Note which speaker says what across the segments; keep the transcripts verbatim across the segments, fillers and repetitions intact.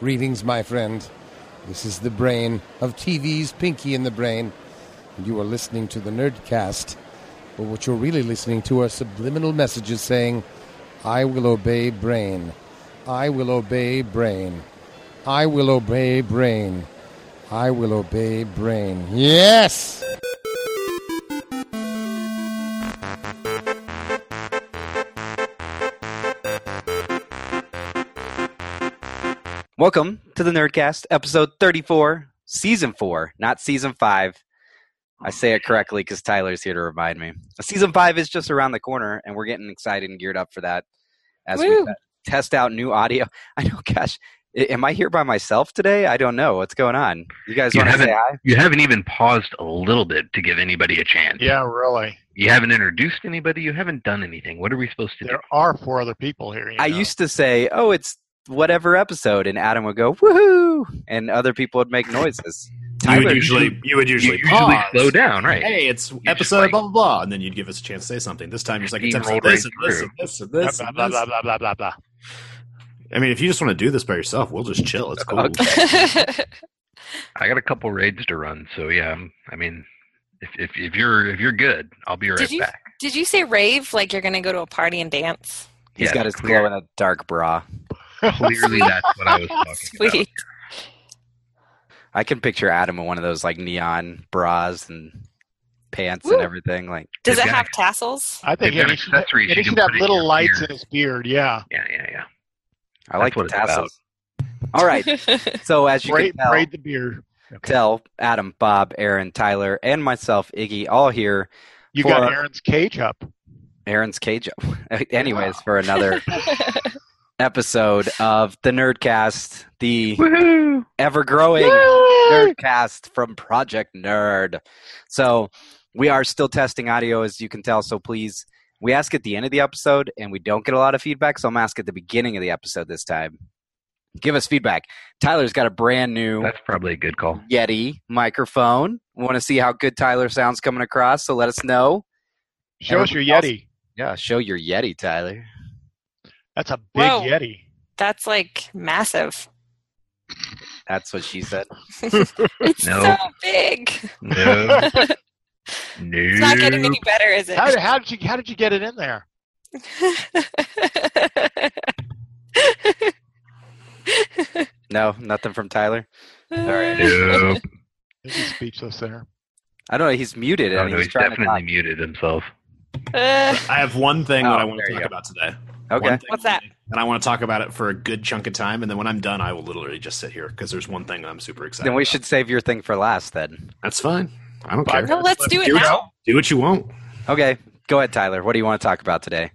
Speaker 1: Greetings, my friend. This is the brain of T V's Pinky in the Brain, and you are listening to the Nerdcast. But what you're really listening to are subliminal messages saying, I will obey brain. I will obey brain. I will obey brain. I will obey brain. Yes!
Speaker 2: Welcome to the Nerdcast, episode thirty-four, season four, not season five. I say it correctly because Tyler's here to remind me. Season five is just around the corner, and we're getting excited and geared up for that as Woo. we test out new audio. I know, gosh, am I here by myself today? I don't know. What's going on? You guys want to say hi?
Speaker 3: You haven't even paused a little bit to give anybody a chance.
Speaker 4: Yeah, really.
Speaker 3: You haven't introduced anybody. You haven't done anything. What are we supposed to
Speaker 4: there
Speaker 3: do?
Speaker 4: There are four other people here. You
Speaker 2: I
Speaker 4: know?
Speaker 2: used to say, oh, it's whatever episode, and Adam would go woohoo, and other people would make noises.
Speaker 5: Tyler, you would usually you would usually,
Speaker 3: you usually slow down, right?
Speaker 5: Hey, it's
Speaker 3: you
Speaker 5: episode
Speaker 3: like,
Speaker 5: blah blah blah, and then you'd give us a chance to say something. This time you're like, it's episode this, right and this, and this and this
Speaker 4: blah,
Speaker 5: and
Speaker 4: blah,
Speaker 5: this.
Speaker 4: blah blah blah blah blah.
Speaker 5: I mean, if you just want to do this by yourself, we'll just chill. It's cool.
Speaker 2: Okay.
Speaker 3: I got a couple raids to run, so yeah. I mean, if if, if you're if you're good, I'll be right
Speaker 6: did you,
Speaker 3: back.
Speaker 6: Did you say rave like you're going to go to a party and dance?
Speaker 2: He's
Speaker 3: yeah,
Speaker 2: got his
Speaker 3: clear.
Speaker 2: glow in a dark bra.
Speaker 3: Clearly, that's what I was talking
Speaker 6: Sweet.
Speaker 3: about.
Speaker 2: I can picture Adam in one of those like neon bras and pants
Speaker 6: Woo.
Speaker 2: and everything. Like,
Speaker 6: does it
Speaker 3: got
Speaker 6: have
Speaker 3: a-
Speaker 6: tassels?
Speaker 4: I think
Speaker 3: They've got
Speaker 4: he should, and
Speaker 3: accessories
Speaker 4: he
Speaker 3: you
Speaker 4: should
Speaker 3: can
Speaker 4: have
Speaker 3: put in
Speaker 4: little
Speaker 3: your
Speaker 4: lights
Speaker 3: beard.
Speaker 4: in his beard. Yeah.
Speaker 3: Yeah, yeah, yeah.
Speaker 2: I like the
Speaker 3: That's what it's
Speaker 2: tassels. All right. So as you
Speaker 4: braid,
Speaker 2: can tell,
Speaker 4: braid the beard. Okay.
Speaker 2: tell Adam, Bob, Aaron, Tyler, and myself, Iggy, all here.
Speaker 4: You
Speaker 2: for
Speaker 4: got Aaron's cage up.
Speaker 2: Aaron's cage. Anyways, for another episode of the Nerdcast, the
Speaker 3: Woohoo!
Speaker 2: ever-growing Nerdcast from Project Nerd. So we are still testing audio, as you can tell, so please, we ask at the end of the episode, and we don't get a lot of feedback, so I'm asking at the beginning of the episode this time. Give us feedback. Tyler's got a brand new
Speaker 3: That's probably a good call.
Speaker 2: Yeti microphone. We want to see how good Tyler sounds coming across, so let us know.
Speaker 4: Show us your
Speaker 2: Everybody
Speaker 4: Yeti.
Speaker 2: Yeah, show your Yeti, Tyler.
Speaker 4: That's a big
Speaker 6: Whoa.
Speaker 4: Yeti.
Speaker 6: That's like massive.
Speaker 2: That's what she said.
Speaker 6: It's
Speaker 3: No.
Speaker 6: so big.
Speaker 3: No.
Speaker 6: It's
Speaker 3: no.
Speaker 6: not getting any better, is it?
Speaker 4: How, did- how did you how did you get it in there?
Speaker 2: No, nothing from Tyler. All right.
Speaker 3: No.
Speaker 4: He's speechless there.
Speaker 2: I don't know. He's muted,
Speaker 3: Oh,
Speaker 2: and
Speaker 3: no,
Speaker 2: he's,
Speaker 3: he's
Speaker 2: trying
Speaker 3: definitely
Speaker 2: to
Speaker 3: muted himself.
Speaker 6: Uh,
Speaker 5: I have one thing
Speaker 2: Oh,
Speaker 5: that I want
Speaker 2: there
Speaker 5: to
Speaker 2: you
Speaker 5: talk
Speaker 2: go.
Speaker 5: about today.
Speaker 2: talk. Okay.
Speaker 5: One thing
Speaker 6: What's that?
Speaker 5: only, And I want to talk about it for a good chunk of time, and then when I'm done, I will literally just sit here because there's one thing that I'm super excited.
Speaker 2: Then we
Speaker 5: about.
Speaker 2: should save your thing for last, then.
Speaker 5: That's fine. I don't
Speaker 4: Five
Speaker 5: care.
Speaker 6: no, let's do it
Speaker 5: Do it.
Speaker 6: now.
Speaker 5: Do what you want.
Speaker 2: Okay. Go ahead, Tyler. What do you want to talk about today?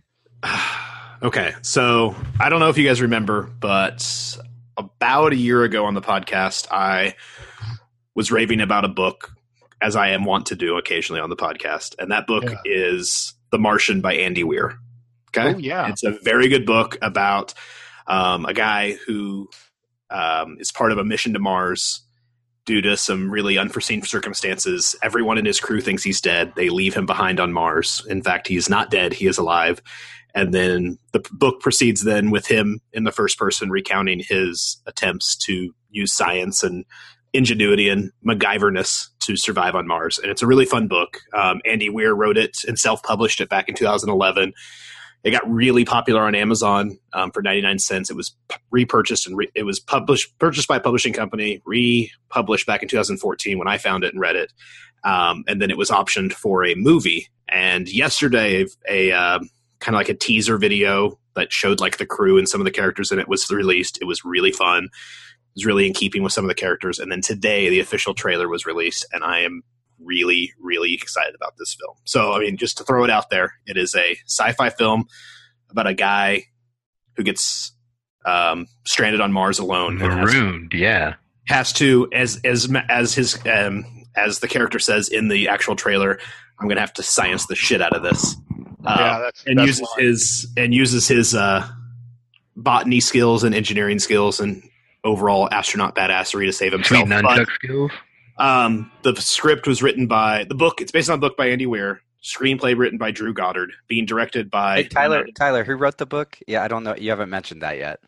Speaker 5: Okay, so I don't know if you guys remember, but about a year ago on the podcast, I was raving about a book, as I am wont to do occasionally on the podcast, and that book
Speaker 4: Yeah.
Speaker 5: is The Martian by Andy Weir. Okay,
Speaker 4: Oh, yeah.
Speaker 5: it's a very good book about um, a guy who um, is part of a mission to Mars. Due to some really unforeseen circumstances, everyone in his crew thinks he's dead. They leave him behind on Mars. In fact, he is not dead. He is alive. And then the p- book proceeds then with him in the first person recounting his attempts to use science and ingenuity and MacGyverness to survive on Mars. And it's a really fun book. Um, Andy Weir wrote it and self-published it back in two thousand eleven. It got really popular on Amazon um, for ninety-nine cents. It was p- repurchased and re- it was published purchased by a publishing company, republished back in two thousand fourteen when I found it and read it. Um, and then it was optioned for a movie. And yesterday, a uh, kind of like a teaser video that showed like the crew and some of the characters in it was released. It was really fun. It was really in keeping with some of the characters. And then today, the official trailer was released, and I am really, really excited about this film. So, I mean, just to throw it out there, it is a sci-fi film about a guy who gets um, stranded on Mars alone. and has,
Speaker 3: Marooned, yeah.
Speaker 5: has to, as as as his um, as the character says in the actual trailer, I'm going to have to science the shit out of this. Uh,
Speaker 4: yeah, that's
Speaker 5: and
Speaker 4: that's
Speaker 5: uses
Speaker 4: why.
Speaker 5: his and uses his uh, botany skills and engineering skills and overall astronaut badassery to save himself.
Speaker 3: Sweet
Speaker 5: But,
Speaker 3: nunchuck skills.
Speaker 5: um, the script was written by the book. It's based on a book by Andy Weir. Screenplay written by Drew Goddard. Being directed by
Speaker 2: Hey, Tyler, Tyler, who wrote the book? Yeah, I don't know. You haven't mentioned that yet.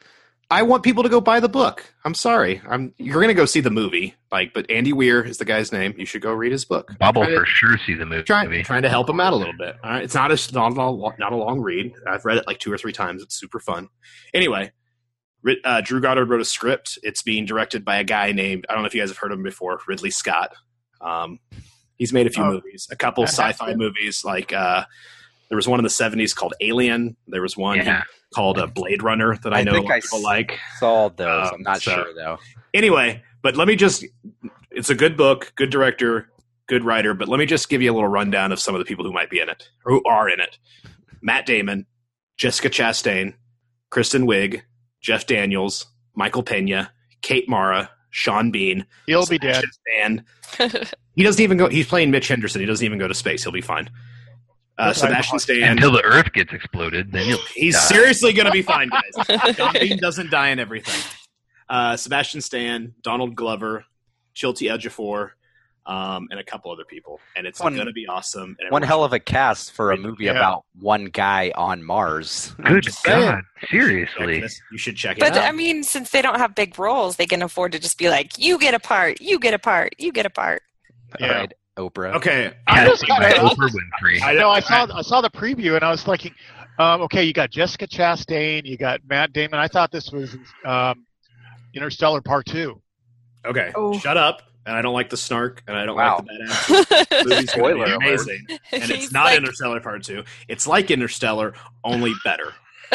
Speaker 5: I want people to go buy the book. I'm sorry. I'm you're going to go see the movie, like, but Andy Weir is the guy's name. You should go read his book.
Speaker 3: Bob will
Speaker 5: Try to-
Speaker 3: for sure see the movie.
Speaker 5: Trying, trying to help him out a little bit. All right, it's not a not a, not a long read. I've read it like two or three times. It's super fun. Anyway, uh, Drew Goddard wrote a script. It's being directed by a guy named, I don't know if you guys have heard of him before, Ridley Scott. Um, he's made a few
Speaker 4: Oh,
Speaker 5: movies, a couple
Speaker 4: that has
Speaker 5: sci-fi
Speaker 4: been-
Speaker 5: movies. Like uh, there was one in the seventies called Alien. There was one
Speaker 3: Yeah.
Speaker 5: called uh, Blade Runner that I,
Speaker 2: I
Speaker 5: know a
Speaker 2: think
Speaker 5: lot
Speaker 2: I
Speaker 5: of people
Speaker 2: s-
Speaker 5: like.
Speaker 2: Saw those.
Speaker 5: Um,
Speaker 2: I'm not
Speaker 5: so-
Speaker 2: sure though.
Speaker 5: Anyway, but let me just, it's a good book, good director, good writer, but let me just give you a little rundown of some of the people who might be in it, or who are in it. Matt Damon, Jessica Chastain, Kristen Wiig, Jeff Daniels, Michael Pena, Kate Mara, Sean Bean.
Speaker 4: He'll be dead.
Speaker 5: Sebastian Stan. He doesn't even go, he's playing Mitch Henderson. He doesn't even go to space. He'll be fine. Uh,
Speaker 4: That's right.
Speaker 5: Sebastian Stan.
Speaker 3: Until the Earth gets exploded, then you'll
Speaker 5: He's
Speaker 3: die.
Speaker 5: seriously going to be fine, guys. Sean Bean doesn't die in everything. Uh, Sebastian Stan, Donald Glover, Chilty Ejiofor, um, and a couple other people. And it's
Speaker 2: One-
Speaker 5: going to be awesome. And
Speaker 2: One
Speaker 5: everyone
Speaker 2: hell of a cast for a
Speaker 5: Right,
Speaker 2: movie
Speaker 4: yeah.
Speaker 2: about one guy on Mars.
Speaker 3: Good
Speaker 5: just saying.
Speaker 3: God,
Speaker 5: should check
Speaker 3: seriously.
Speaker 5: this. You should check it
Speaker 6: But
Speaker 5: out.
Speaker 6: I mean, since they don't have big roles, they can afford to just be like, "You get a part, you get a part, you get a part."
Speaker 4: Yeah.
Speaker 2: All right, Oprah.
Speaker 5: Okay. I
Speaker 4: I'm just
Speaker 3: Casting by
Speaker 4: kinda-
Speaker 3: Oprah Winfrey.
Speaker 5: I
Speaker 4: I know. I
Speaker 5: I-
Speaker 4: saw. I saw the preview, and I was thinking, um, okay, you got Jessica Chastain, you got Matt Damon. I thought this was um, Interstellar Part Two.
Speaker 5: Okay.
Speaker 6: Oh.
Speaker 5: Shut up. And I don't like the snark, and I don't
Speaker 2: Wow.
Speaker 5: like the bad attitude. The movie's going to
Speaker 2: Spoiler
Speaker 5: be
Speaker 2: alert.
Speaker 5: amazing. And it's
Speaker 6: He's
Speaker 5: not
Speaker 6: like-
Speaker 5: Interstellar Part two. It's like Interstellar, only better.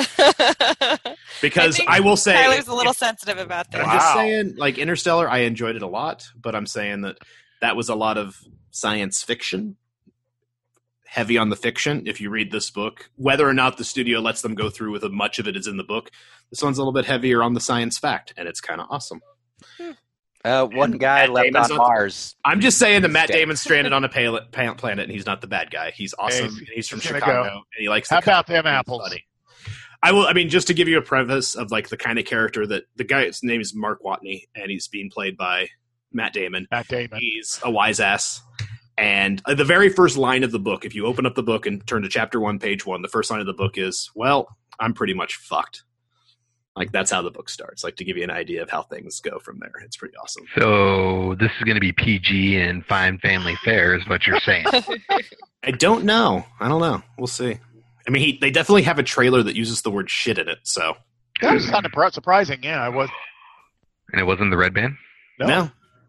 Speaker 6: I
Speaker 5: Because
Speaker 6: think
Speaker 5: I, will say...
Speaker 6: Tyler's a little sensitive about this.
Speaker 5: I'm just saying, like, Interstellar, I enjoyed it a lot, but I'm saying that that was a lot of science fiction, heavy on the fiction. If you read this book, whether or not the studio lets them go through with it, much of it is in the book. This one's a little bit heavier on the science fact, and it's kind of awesome.
Speaker 2: Uh, one
Speaker 5: And
Speaker 2: guy
Speaker 5: Matt
Speaker 2: left
Speaker 5: Damon's
Speaker 2: on
Speaker 5: not the-
Speaker 2: Mars.
Speaker 5: I'm just saying that Matt
Speaker 2: Stay.
Speaker 5: Damon's stranded on a pal- pa- planet, and he's not the bad guy. He's awesome.
Speaker 4: he's-
Speaker 5: and he's from
Speaker 4: he's gonna
Speaker 5: Chicago,
Speaker 4: go.
Speaker 5: and he likes.
Speaker 4: How
Speaker 5: to
Speaker 4: about
Speaker 5: cut.
Speaker 4: them
Speaker 5: He's
Speaker 4: apples?
Speaker 5: funny. I will. I mean, just to give you a preface of like the kind of character that the guy's name is Mark Watney, and he's being played by Matt Damon.
Speaker 4: Matt Damon.
Speaker 5: He's a wise ass. And uh, the very first line of the book, if you open up the book and turn to chapter one, page one, the first line of the book is, "Well, I'm pretty much fucked." Like that's how the book starts. Like to give you an idea of how things go from there. It's pretty awesome.
Speaker 3: So this is going to be P G and fine family fare, is what you're saying.
Speaker 5: I don't know. I don't know. We'll see. I mean, he, they definitely have a trailer that uses the word shit in it. So
Speaker 4: That was kind of surprising. Yeah, I was.
Speaker 3: And it wasn't the red band?
Speaker 4: No.
Speaker 5: no.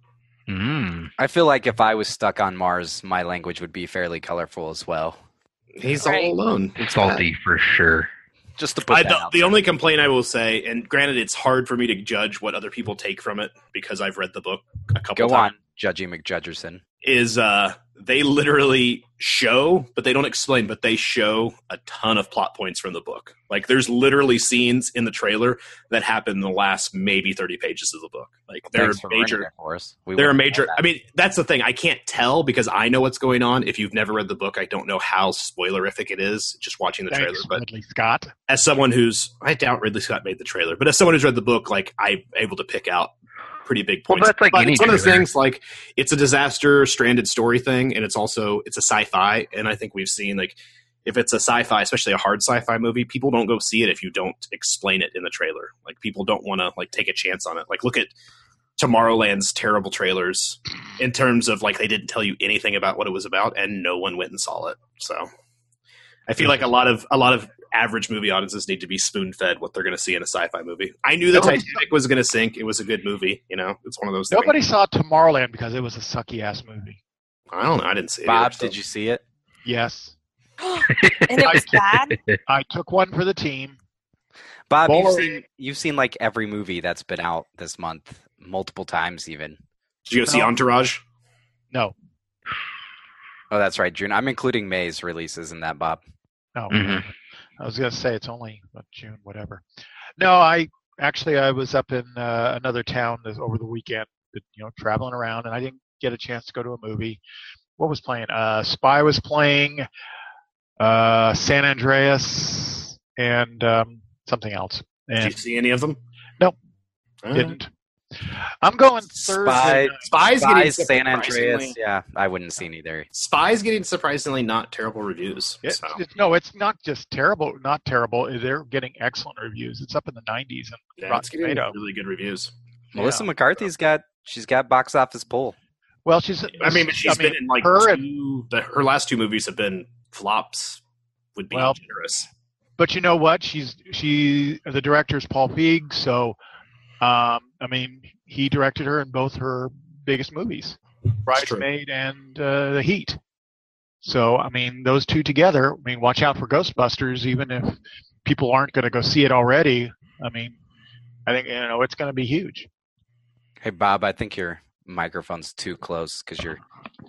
Speaker 3: Mm.
Speaker 2: I feel like if I was stuck on Mars, my language would be fairly colorful as well.
Speaker 5: He's
Speaker 6: Right.
Speaker 5: all alone. It's
Speaker 3: Salty for sure.
Speaker 2: Just to put
Speaker 5: I,
Speaker 2: that
Speaker 5: the,
Speaker 2: out
Speaker 5: the
Speaker 2: there.
Speaker 5: only complaint I will say, and granted, it's hard for me to judge what other people take from it because I've read the book a couple
Speaker 2: Go
Speaker 5: times.
Speaker 2: on, Judgy McJudgerson.
Speaker 5: Is uh, they literally show, but they don't explain, but they show a ton of plot points from the book. Like there's literally scenes in the trailer that happen in the last maybe thirty pages of the book. Like
Speaker 2: Well,
Speaker 5: there are
Speaker 2: thanks for ruining
Speaker 5: major.
Speaker 2: it for us. We
Speaker 5: There are
Speaker 2: wouldn't know
Speaker 5: major.
Speaker 2: that.
Speaker 5: I mean, that's the thing. I can't tell because I know what's going on. If you've never read the book, I don't know how spoilerific it is just watching the trailer.
Speaker 4: Thanks,
Speaker 5: But
Speaker 4: Ridley Scott.
Speaker 5: as someone who's, I doubt Ridley Scott made the trailer, but as someone who's read the book, like I'm able to pick out pretty big
Speaker 3: Well,
Speaker 5: points.
Speaker 3: that's like
Speaker 5: but
Speaker 3: any
Speaker 5: it's one of those
Speaker 3: trailer.
Speaker 5: things. Like it's a disaster stranded story thing, and it's also it's a sci-fi. And I think we've seen like if it's a sci-fi, especially a hard sci-fi movie, people don't go see it if you don't explain it in the trailer. Like people don't want to like take a chance on it. Like look at Tomorrowland's terrible trailers in terms of like they didn't tell you anything about what it was about, and no one went and saw it. So I feel like a lot of a lot of average movie audiences need to be spoon-fed what they're going to see in a sci-fi movie. I knew the
Speaker 4: Nobody-
Speaker 5: Titanic was going to sink. It was a good movie. You know, it's one of those.
Speaker 4: Nobody
Speaker 5: Things.
Speaker 4: saw Tomorrowland because it was a sucky ass movie.
Speaker 5: I don't know. I didn't see it.
Speaker 2: Bob,
Speaker 5: either, so-
Speaker 2: did you see it?
Speaker 4: Yes,
Speaker 6: And it was bad.
Speaker 4: I took one for the team.
Speaker 2: Bob, you've
Speaker 4: Boring.
Speaker 2: seen you've seen like every movie that's been out this month, multiple times even.
Speaker 5: Did you go see
Speaker 4: No.
Speaker 5: Entourage?
Speaker 4: No,
Speaker 2: Oh, that's right, June. I'm including May's releases in that, Bob.
Speaker 4: no.
Speaker 3: Mhm.
Speaker 4: I was gonna say it's only what, June, whatever. No, I actually I was up in uh, another town this, over the weekend, you know, traveling around, and I didn't get a chance to go to a movie. What was playing? Uh, Spy was playing, uh, San Andreas, and um, something else.
Speaker 5: Did
Speaker 4: And
Speaker 5: you see any of them?
Speaker 4: Nope.
Speaker 5: All right.
Speaker 4: didn't. I'm going Thursday.
Speaker 2: Spy,
Speaker 4: night.
Speaker 5: Spies, getting
Speaker 2: Spies, San
Speaker 5: surprisingly-
Speaker 2: Andreas. Yeah, I wouldn't see either.
Speaker 5: Spies getting surprisingly not terrible reviews.
Speaker 4: It-
Speaker 5: so.
Speaker 4: it's- no, it's not just terrible. Not terrible. They're getting excellent reviews. It's up in the nineties and
Speaker 5: Yeah,
Speaker 4: Rotten
Speaker 5: it's getting
Speaker 4: Tomato.
Speaker 5: really good reviews.
Speaker 2: Melissa
Speaker 4: Yeah.
Speaker 2: McCarthy's got she's got box office pull.
Speaker 4: Well, she's.
Speaker 5: I mean, but she's
Speaker 4: I mean,
Speaker 5: been in like
Speaker 4: her and-
Speaker 5: two, the, her last two movies have been flops. Would be
Speaker 4: Well,
Speaker 5: generous.
Speaker 4: But you know what? She's she. The director's Paul Feig. So, um, I mean, he directed her in both her biggest movies,
Speaker 5: true.
Speaker 4: Bridesmaid and uh, The Heat. So, I mean, those two together. I mean, watch out for Ghostbusters. Even if people aren't going to go see it already, I mean, I think you know it's going to be huge.
Speaker 2: Hey Bob, I think your microphone's too close because you're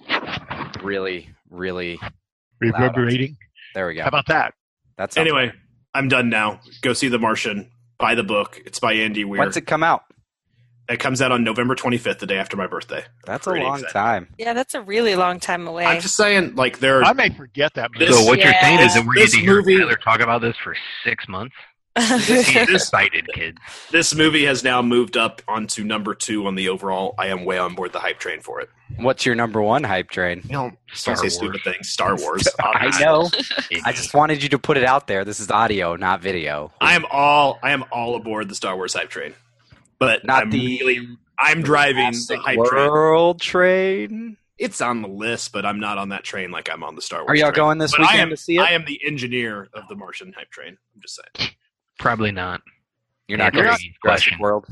Speaker 2: really, really.
Speaker 4: Reverberating.
Speaker 2: There we go.
Speaker 4: How about that?
Speaker 2: That's
Speaker 5: Anyway, I'm done now. Go see The Martian. Buy the book. It's by Andy Weir.
Speaker 2: when's it come out?
Speaker 5: It comes out on November twenty-fifth, the day after my birthday.
Speaker 2: That's a
Speaker 5: Pretty
Speaker 2: long
Speaker 5: excited.
Speaker 2: time.
Speaker 6: Yeah, that's a really long time away.
Speaker 5: I'm just saying, like, there.
Speaker 4: I may forget that movie.
Speaker 5: This-
Speaker 3: So what you're
Speaker 6: Yeah.
Speaker 3: saying is that we're going
Speaker 5: This
Speaker 3: to hear
Speaker 5: movie-
Speaker 3: Tyler talk about this for six months? He's excited, kids.
Speaker 5: This movie has now moved up onto number two on the overall. I am way on board the hype train for it.
Speaker 2: What's your number one hype train?
Speaker 5: You know,
Speaker 3: Star
Speaker 5: don't say
Speaker 3: Wars.
Speaker 5: stupid things. Star Wars.
Speaker 2: I know. I just wanted you to put it out there. This is audio, not video.
Speaker 5: I am all. I am all aboard the Star Wars hype train, but
Speaker 2: Not
Speaker 5: I'm
Speaker 2: the
Speaker 5: really. I'm driving the
Speaker 2: Jurassic
Speaker 5: hype train.
Speaker 2: World train.
Speaker 5: It's on the list, but I'm not on that train like I'm on the Star Wars.
Speaker 2: Are y'all
Speaker 5: train.
Speaker 2: going this
Speaker 5: But
Speaker 2: weekend
Speaker 5: I am,
Speaker 2: to see it?
Speaker 5: I am the engineer of the Martian hype train. I'm just saying.
Speaker 3: Probably not.
Speaker 2: You're not
Speaker 3: You're
Speaker 2: going
Speaker 3: not-
Speaker 2: to see Jurassic
Speaker 3: question.
Speaker 2: World.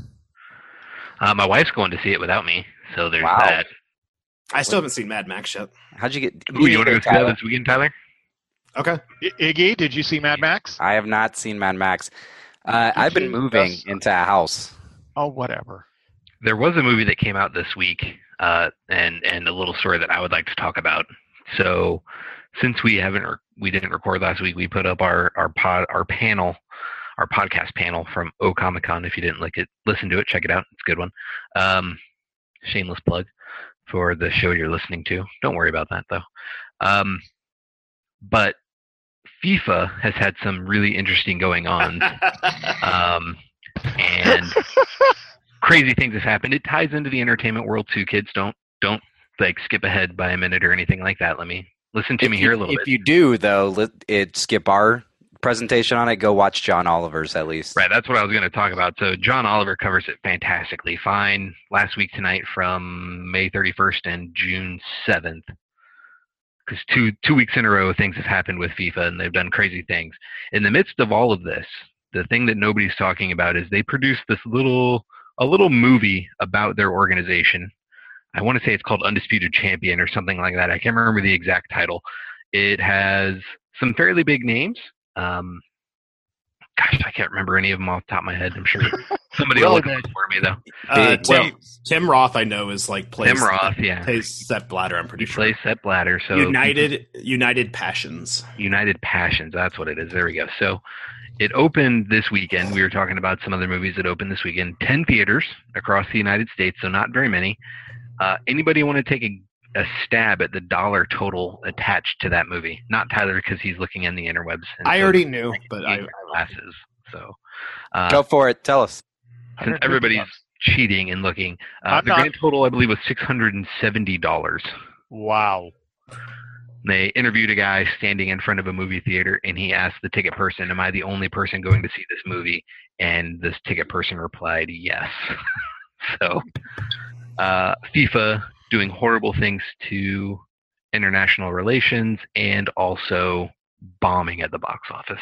Speaker 3: Uh, my wife's going to see it without me, so there's
Speaker 2: Wow.
Speaker 3: that.
Speaker 5: I still haven't seen Mad Max yet.
Speaker 2: How'd you get?
Speaker 3: Ooh, you want to go see that
Speaker 2: Tyler.
Speaker 3: this weekend, Tyler?
Speaker 5: Okay.
Speaker 4: I- Iggy, did you see Mad Max?
Speaker 2: I have not seen Mad Max. Uh,
Speaker 4: Did
Speaker 2: I've been
Speaker 4: you?
Speaker 2: moving
Speaker 4: That's-
Speaker 2: into a house.
Speaker 4: Oh, whatever.
Speaker 3: There was a movie that came out this week, uh, and and a little story that I would like to talk about. So, since we haven't re- we didn't record last week, we put up our our pod our panel, our podcast panel from O Comic Con. If you didn't like it, listen to it, check it out. It's a good one. Um, shameless plug for the show you're listening to. Don't worry about that though. Um, but FIFA has had some really interesting going on. Um, and crazy things have happened. It ties into the entertainment world too, kids. Don't don't like skip ahead by a minute or anything like that. Let me listen to
Speaker 2: If
Speaker 3: me
Speaker 2: you,
Speaker 3: here a little
Speaker 2: if
Speaker 3: bit.
Speaker 2: you do, though, let it skip our presentation on it. Go watch John Oliver's at least.
Speaker 3: Right, that's what I was going to talk about. So John Oliver covers it fantastically. Fine. Last week tonight from May thirty-first and June seventh. Because two two weeks in a row, things have happened with FIFA, and they've done crazy things. In the midst of all of this, the thing that nobody's talking about is they produced this little a little movie about their organization. I want to say it's called Undisputed Champion or something like that. I can't remember the exact title. It has some fairly big names. Um, gosh, I can't remember any of them off the top of my head. I'm sure somebody will
Speaker 4: Really
Speaker 3: look it up
Speaker 4: big.
Speaker 3: for me, though.
Speaker 5: Uh,
Speaker 2: Big.
Speaker 5: Tim,
Speaker 2: Well-
Speaker 5: Tim Roth, I know, is like plays
Speaker 3: Tim Roth, yeah.
Speaker 5: plays Sepp Blatter. I'm pretty
Speaker 3: He
Speaker 5: sure.
Speaker 3: plays Sepp Blatter. So
Speaker 5: United United Passions.
Speaker 3: United Passions. That's what it is. There we go. So it opened this weekend. We were talking about some other movies that opened this weekend. Ten theaters across the United States, so not very many. Uh, anybody want to take a, a stab at the dollar total attached to that movie? Not Tyler, because he's looking in the interwebs. and
Speaker 5: I
Speaker 3: so
Speaker 5: already knew, but I,
Speaker 3: he's glasses. So uh,
Speaker 2: Go for it. Tell us.
Speaker 3: since
Speaker 4: one hundred fifty
Speaker 3: everybody's
Speaker 4: bucks.
Speaker 3: cheating and looking, uh,
Speaker 4: I'm
Speaker 3: the
Speaker 4: not-
Speaker 3: grand total, I believe, was six hundred seventy dollars.
Speaker 4: Wow.
Speaker 3: They interviewed a guy standing in front of a movie theater, and he asked the ticket person, am I the only person going to see this movie? And this ticket person replied, yes. So uh, FIFA doing horrible things to international relations and also bombing at the box office.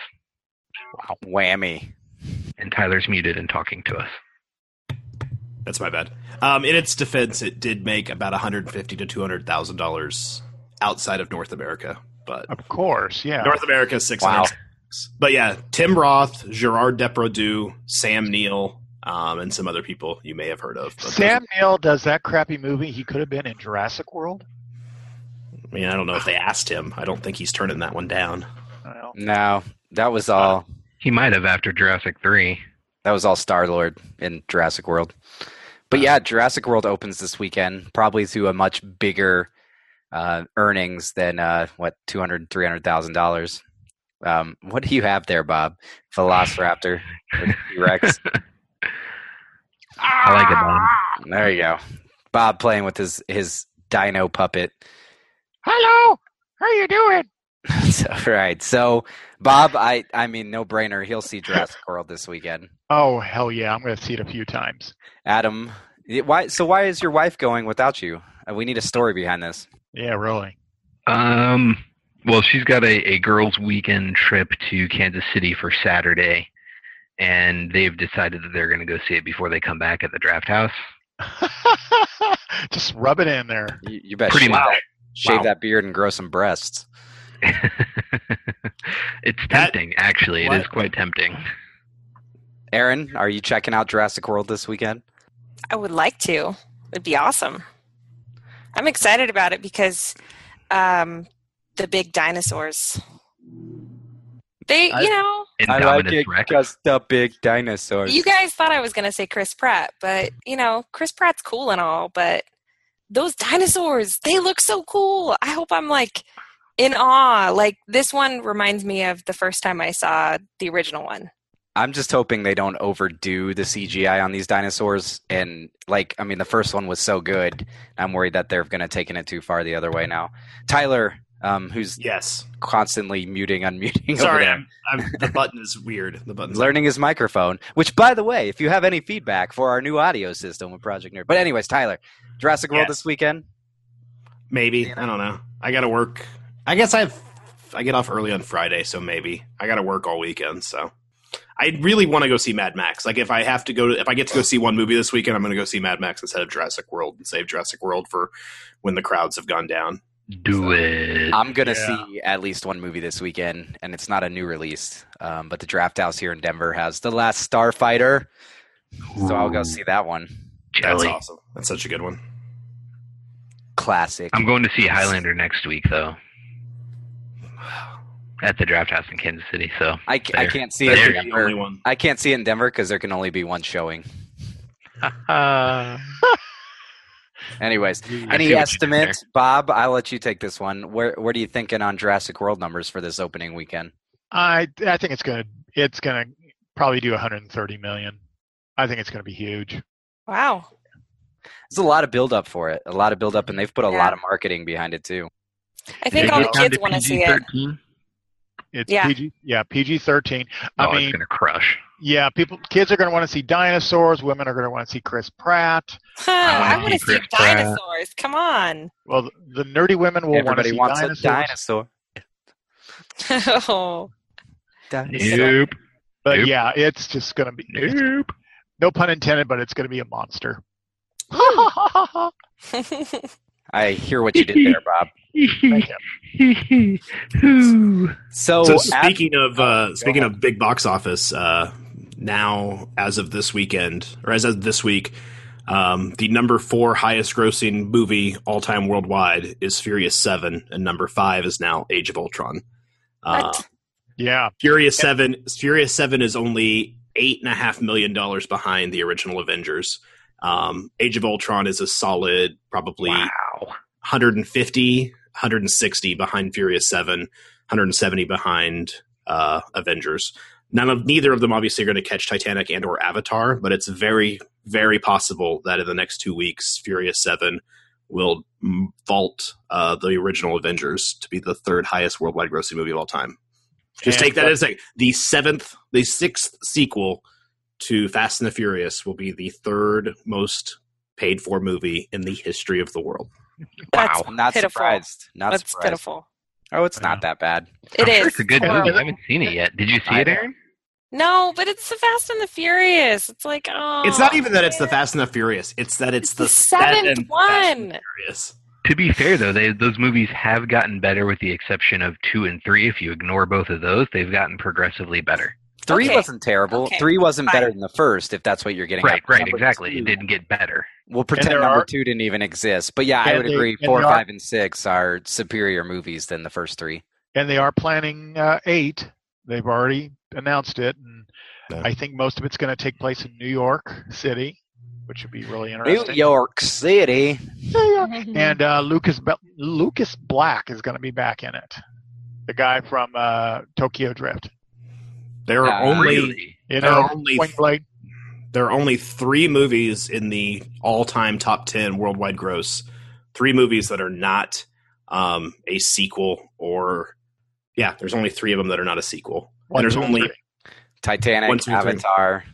Speaker 2: Whammy.
Speaker 3: And Tyler's muted and talking to us.
Speaker 5: That's my bad. Um, in its defense, it did make about one hundred fifty to two hundred thousand dollars outside of North America, but
Speaker 4: Of course, yeah.
Speaker 5: North America six hundred.
Speaker 2: Wow.
Speaker 5: But yeah, Tim Roth, Gerard Depardieu, Sam Neill, um, and some other people you may have heard of. But
Speaker 4: Sam Neill does that crappy movie. He could have been in Jurassic World.
Speaker 5: those- I mean, I don't know if they asked him. I don't think he's turning that one down.
Speaker 4: Well,
Speaker 2: No, that was all.
Speaker 3: He might have after Jurassic three.
Speaker 2: That was all Star Lord in Jurassic World. But yeah, Jurassic World opens this weekend, probably to a much bigger uh, earnings than uh, what two hundred, three hundred thousand dollars. Um, what do you have there, Bob? Velociraptor, or T-Rex.
Speaker 3: I like it, Bob.
Speaker 2: There you go. Bob playing with his, his dino puppet.
Speaker 4: Hello, how you doing?
Speaker 2: So, right. So, Bob, I, I mean, no brainer. He'll see Jurassic World this weekend.
Speaker 4: Oh hell yeah, I'm going to see it a few times.
Speaker 2: Adam, why? So why is your wife going without you? Uh, We need a story behind this.
Speaker 4: Yeah, really.
Speaker 3: Um, well, she's got a, a girls' weekend trip to Kansas City for Saturday, and they've decided that they're going to go see it before they come back at the Draft House.
Speaker 4: Just rub it in there.
Speaker 2: You, you better
Speaker 3: Pretty
Speaker 2: shave,
Speaker 3: much.
Speaker 2: that, shave
Speaker 5: Wow.
Speaker 2: that beard and grow some breasts.
Speaker 3: It's tempting, actually. It
Speaker 5: What?
Speaker 3: is quite tempting.
Speaker 2: Aaron, are you checking out Jurassic World this weekend?
Speaker 6: I would like to. It'd be awesome. I'm excited about it because um, the big dinosaurs. They,
Speaker 4: I-
Speaker 6: you know,
Speaker 3: Indominus Rex.
Speaker 2: the big dinosaurs.
Speaker 6: you guys thought I was going to say Chris Pratt, but, you know, Chris Pratt's cool and all, but those dinosaurs, they look so cool. I hope I'm, like, in awe. Like, this one reminds me of the first time I saw the original one.
Speaker 2: I'm just hoping they don't overdo the C G I on these dinosaurs. And, like, I mean, the first one was so good. I'm worried that they're going to taking it too far the other way now. Tyler, um, who's
Speaker 5: Yes.
Speaker 2: constantly muting, unmuting over
Speaker 5: Sorry,
Speaker 2: there.
Speaker 5: I'm, I'm, the button is weird. The button's
Speaker 2: Learning his microphone, which, by the way, if you have any feedback for our new audio system with Project Nerd. But anyways, Tyler, Jurassic World
Speaker 5: Yes.
Speaker 2: this weekend?
Speaker 5: Maybe. I don't know. I got to work. I guess I have. I get off early on Friday, so maybe I got to work all weekend. So I really want to go see Mad Max. Like if I have to go to, if I get to go see one movie this weekend, I'm going to go see Mad Max instead of Jurassic World and save Jurassic World for when the crowds have gone down.
Speaker 3: Do it.
Speaker 2: I'm going to
Speaker 4: Yeah.
Speaker 2: see at least one movie this weekend, and it's not a new release. Um, but the Draft House here in Denver has The Last Starfighter, so I'll go
Speaker 3: Ooh,
Speaker 2: see that one.
Speaker 5: That's
Speaker 3: jelly.
Speaker 5: awesome. That's such a good one.
Speaker 2: Classic.
Speaker 3: I'm going to see Highlander next week, though, at the Draft House in Kansas City. So
Speaker 2: I, ca- I
Speaker 3: there.
Speaker 2: can't see
Speaker 3: There.
Speaker 2: it in
Speaker 5: The
Speaker 2: Denver.
Speaker 5: only one.
Speaker 2: I can't see it in Denver because there can only be one showing.
Speaker 3: uh,
Speaker 2: Anyways,
Speaker 3: I see
Speaker 2: any
Speaker 3: what you did
Speaker 2: estimate, Bob? I'll let you take this one. Where What are you thinking on Jurassic World numbers for this opening weekend?
Speaker 4: I I think it's gonna it's gonna probably do one hundred thirty million. I think it's gonna be huge.
Speaker 6: Wow.
Speaker 2: There's a lot of build up for it. A lot of build up, and they've put a
Speaker 6: Yeah.
Speaker 2: lot of marketing behind it too.
Speaker 6: I think
Speaker 4: Did
Speaker 6: all
Speaker 4: it
Speaker 6: the
Speaker 4: get
Speaker 6: kids want to see it.
Speaker 3: P G thirteen?
Speaker 4: It's
Speaker 6: Yeah.
Speaker 4: P G, yeah, P G thirteen.
Speaker 3: Oh,
Speaker 4: I mean,
Speaker 3: it's gonna crush.
Speaker 4: yeah, people, kids are going to want to see dinosaurs. Women are going to want to see Chris Pratt.
Speaker 6: Huh, I
Speaker 3: wanna
Speaker 6: want to
Speaker 3: see
Speaker 6: see
Speaker 3: Chris Pratt.
Speaker 6: dinosaurs. Come on.
Speaker 4: Well, the, the nerdy women will
Speaker 2: Everybody
Speaker 4: want to
Speaker 2: wants
Speaker 4: see
Speaker 2: a
Speaker 4: dinosaurs.
Speaker 2: dinosaur.
Speaker 6: Oh.
Speaker 2: Dinosaur.
Speaker 3: Nope.
Speaker 4: But
Speaker 3: Nope.
Speaker 4: yeah, it's just going to be it's-
Speaker 3: Nope.
Speaker 4: no pun intended, but it's going to be a monster.
Speaker 2: I hear what you did there, Bob.
Speaker 4: Thank you.
Speaker 2: So,
Speaker 5: So
Speaker 2: at-
Speaker 5: speaking of uh, speaking of big box office, uh, now as of this weekend or as of this week, um, the number four highest grossing movie all time worldwide is Furious Seven, and number five is now Age of Ultron. Uh,
Speaker 6: What?
Speaker 4: Yeah,
Speaker 5: Furious Seven, Furious Seven is only eight and a half million dollars behind the original Avengers. Um, Age of Ultron is a solid, probably
Speaker 3: Wow.
Speaker 5: one hundred fifty, one hundred sixty behind Furious Seven, one hundred seventy behind uh, Avengers. None of neither of them obviously are going to catch Titanic and or Avatar, but it's very, very possible that in the next two weeks, Furious Seven will mm, vault uh, the original Avengers to be the third highest worldwide grossing movie of all time. Just
Speaker 4: And-
Speaker 5: take that as like the seventh, the sixth sequel to Fast and the Furious will be the third most paid for movie in the history of the world.
Speaker 6: That's
Speaker 2: I'm not
Speaker 6: pitiful.
Speaker 2: surprised. Not
Speaker 6: That's
Speaker 2: surprised.
Speaker 6: pitiful.
Speaker 2: Oh, it's not that bad.
Speaker 6: It
Speaker 3: I'm
Speaker 6: is.
Speaker 3: sure it's a good
Speaker 4: It's
Speaker 3: movie. I
Speaker 4: horrible.
Speaker 3: haven't seen it yet. Did you see
Speaker 2: I
Speaker 3: it,
Speaker 2: know.
Speaker 3: Aaron?
Speaker 6: No, but it's the Fast and the Furious. It's like, oh.
Speaker 5: It's not even that it's the Fast and the Furious. It's that it's,
Speaker 6: It's
Speaker 5: the,
Speaker 6: the seventh
Speaker 5: seventh Fast and
Speaker 6: one.
Speaker 5: the Furious.
Speaker 3: To be fair, though, they, those movies have gotten better with the exception of two and three. If you ignore both of those, they've gotten progressively better.
Speaker 2: Three
Speaker 6: Okay.
Speaker 2: wasn't terrible.
Speaker 6: Okay.
Speaker 2: Three wasn't
Speaker 6: Fine.
Speaker 2: better than the first, if that's what you're getting
Speaker 3: Right,
Speaker 2: at.
Speaker 3: right,
Speaker 2: Number
Speaker 3: exactly.
Speaker 2: two-
Speaker 3: It didn't get better.
Speaker 2: We'll pretend
Speaker 4: there
Speaker 2: number
Speaker 4: are-
Speaker 2: two didn't even exist. But yeah, I
Speaker 4: And
Speaker 2: would
Speaker 4: they-
Speaker 2: agree.
Speaker 4: and
Speaker 2: Four,
Speaker 4: they are-
Speaker 2: five, and six are superior movies than the first three.
Speaker 4: and they are planning uh, eight. They've already announced it, and
Speaker 5: Yeah.
Speaker 4: I think most of it's going to take place in New York City, which would be really
Speaker 2: New
Speaker 4: interesting.
Speaker 2: York City.
Speaker 4: And uh, Lucas Be- Lucas Black is going to be back in it. The guy from uh, Tokyo Drift.
Speaker 5: There are
Speaker 2: Uh,
Speaker 5: only
Speaker 3: Really?
Speaker 4: You
Speaker 5: There
Speaker 4: know,
Speaker 5: are only-
Speaker 4: Point Blade.
Speaker 5: there are only three movies in the all-time top ten worldwide gross. Three movies that are not um, a sequel, or yeah, there's only three of them that are not a sequel.
Speaker 4: One,
Speaker 5: and there's
Speaker 4: two,
Speaker 5: only
Speaker 4: three.
Speaker 2: Titanic,
Speaker 5: One, two, three.
Speaker 2: Avatar,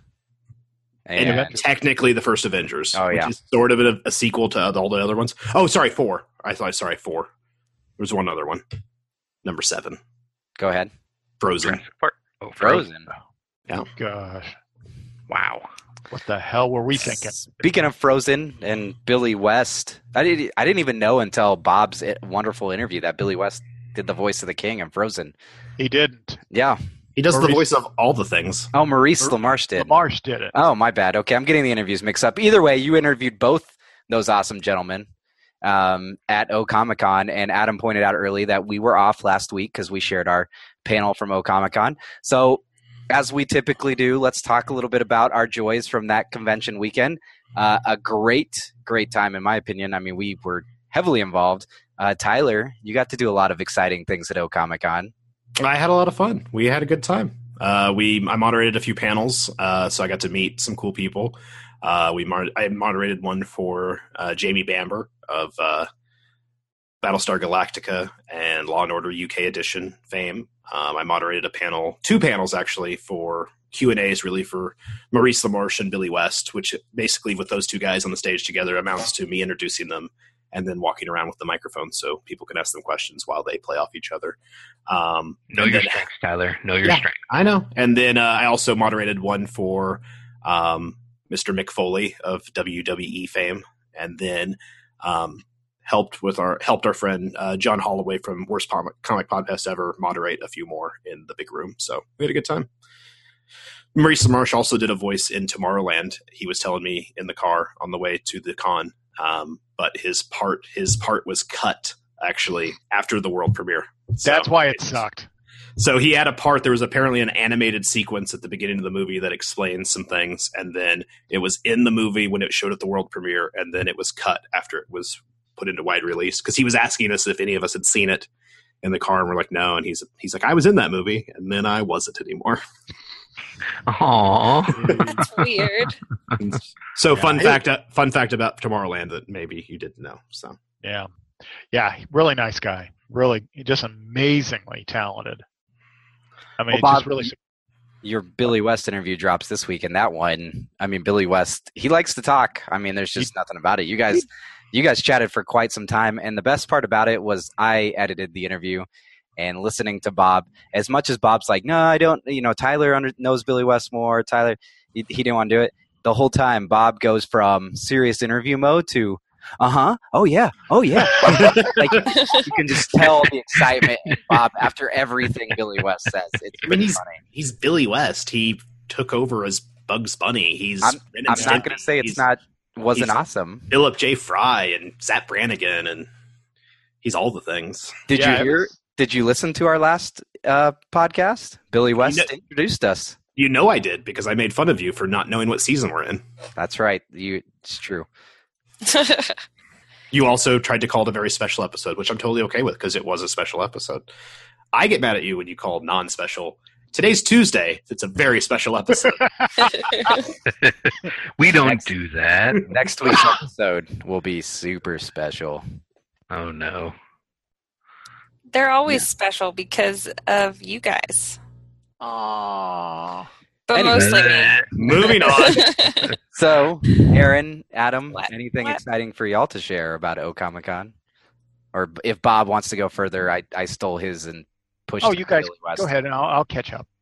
Speaker 5: and
Speaker 2: and
Speaker 5: technically the first Avengers,
Speaker 2: Oh, yeah.
Speaker 5: which is sort of a, a sequel to all the other ones. Oh, sorry, four. I thought sorry, four. There's one other one. Number seven.
Speaker 2: go ahead.
Speaker 5: Frozen.
Speaker 3: Jurassic Park. Oh,
Speaker 2: Frozen.
Speaker 5: Yeah.
Speaker 4: Gosh,
Speaker 3: Wow.
Speaker 4: what the hell were we thinking?
Speaker 2: Speaking of Frozen and Billy West, I didn't I didn't even know until Bob's i- wonderful interview that Billy West did the voice of the king in Frozen.
Speaker 4: He didn't.
Speaker 2: Yeah.
Speaker 5: He does the
Speaker 4: Maurice-
Speaker 5: voice of all the things.
Speaker 2: Oh, Maurice LaMarche did.
Speaker 4: LaMarche did it.
Speaker 2: Oh, my bad. Okay, I'm getting the interviews mixed up. Either way, you interviewed both those awesome gentlemen um, at O Comic Con, and Adam pointed out early that we were off last week because we shared our panel from O Comic Con. So, as we typically do, let's talk a little bit about our joys from that convention weekend. Uh, a great, great time, in my opinion. I mean, we were heavily involved. Uh, Tyler, you got to do a lot of exciting things at O Comic Con.
Speaker 5: I had a lot of fun. We had a good time. Uh, we I moderated a few panels, uh, so I got to meet some cool people. Uh, we mod- I moderated one for uh, Jamie Bamber of uh, Battlestar Galactica and Law and Order U K Edition fame. Um, I moderated a panel, two panels actually, for Q and A's really for Maurice LaMarche and Billy West, which basically with those two guys on the stage together amounts to me introducing them and then walking around with the microphone so people can ask them questions while they play off each other. Um,
Speaker 3: Know
Speaker 5: and
Speaker 3: your
Speaker 5: then-
Speaker 3: strengths, Tyler. Know your
Speaker 5: Yeah.
Speaker 3: strengths.
Speaker 5: I know. And then uh, I also moderated one for um, Mister Mick Foley of W W E fame, and then um, helped with our helped our friend uh, John Holloway from Worst Comic, Comic Podcast Ever moderate a few more in the big room. So we had a good time. Maurice LaMarche also did a voice in Tomorrowland. He was telling me in the car on the way to the con, um, but his part his part was cut actually after the world premiere. So
Speaker 4: That's why it sucked.
Speaker 5: So he had a part, there was apparently an animated sequence at the beginning of the movie that explains some things, and then it was in the movie when it showed at the world premiere, and then it was cut after it was put into wide release. Because he was asking us if any of us had seen it in the car, and we're like, no. And he's he's like, I was in that movie, and then I wasn't anymore.
Speaker 3: Aww.
Speaker 6: That's weird.
Speaker 5: So
Speaker 4: Yeah.
Speaker 5: fun fact, uh, fun fact about Tomorrowland that maybe you didn't know. So
Speaker 4: Yeah. Yeah. Really nice guy. Really just amazingly talented. I mean,
Speaker 2: Well,
Speaker 4: just
Speaker 2: Bob,
Speaker 4: really.
Speaker 2: Your Billy West interview drops this week, and that one, I mean, Billy West, he likes to talk. I mean, there's just nothing about it. You guys, you guys chatted for quite some time, and the best part about it was I edited the interview and listening to Bob. As much as Bob's like, no, I don't, you know, Tyler under, knows Billy West more. Tyler, he, he didn't want to do it. The whole time, Bob goes from serious interview mode to, uh-huh, oh yeah, oh yeah. Like, you can just tell the excitement in Bob after everything Billy West says. It's
Speaker 5: I mean,
Speaker 2: pretty
Speaker 5: he's
Speaker 2: funny.
Speaker 5: he's Billy West. He took over as Bugs Bunny. He's
Speaker 2: I'm-
Speaker 5: Ren and
Speaker 2: I'm not
Speaker 5: Stimpy.
Speaker 2: going to say it's
Speaker 5: He's
Speaker 2: not wasn't
Speaker 5: he's-
Speaker 2: awesome.
Speaker 5: Philip J. Fry and Zap Brannigan, and he's all the things.
Speaker 2: Did
Speaker 4: Yeah,
Speaker 2: you
Speaker 4: it
Speaker 2: hear?
Speaker 4: was-
Speaker 2: Did you listen to our last uh, podcast? Billy West
Speaker 5: know-
Speaker 2: introduced us.
Speaker 5: You know I did, because I made fun of you for not knowing what season we're in.
Speaker 2: That's right. You. It's true.
Speaker 5: You also tried to call it a very special episode, which I'm totally okay with because it was a special episode. I get mad at you when you call non-special. Today's Tuesday. It's a very special episode.
Speaker 3: We don't
Speaker 2: Next-
Speaker 3: do that.
Speaker 2: Next week's episode will be super special.
Speaker 3: Oh no.
Speaker 6: They're always special because of you guys,
Speaker 4: Aww.
Speaker 6: but
Speaker 2: Anyway.
Speaker 6: mostly me.
Speaker 5: Moving on.
Speaker 2: So, Aaron, Adam,
Speaker 6: What?
Speaker 2: anything
Speaker 6: What?
Speaker 2: exciting for y'all to share about O Comic Con? Or if Bob wants to go further, I, I stole his and pushed.
Speaker 4: Oh,
Speaker 2: it
Speaker 4: you
Speaker 2: to
Speaker 4: guys
Speaker 2: Billy West.
Speaker 4: go ahead and I'll, I'll catch up.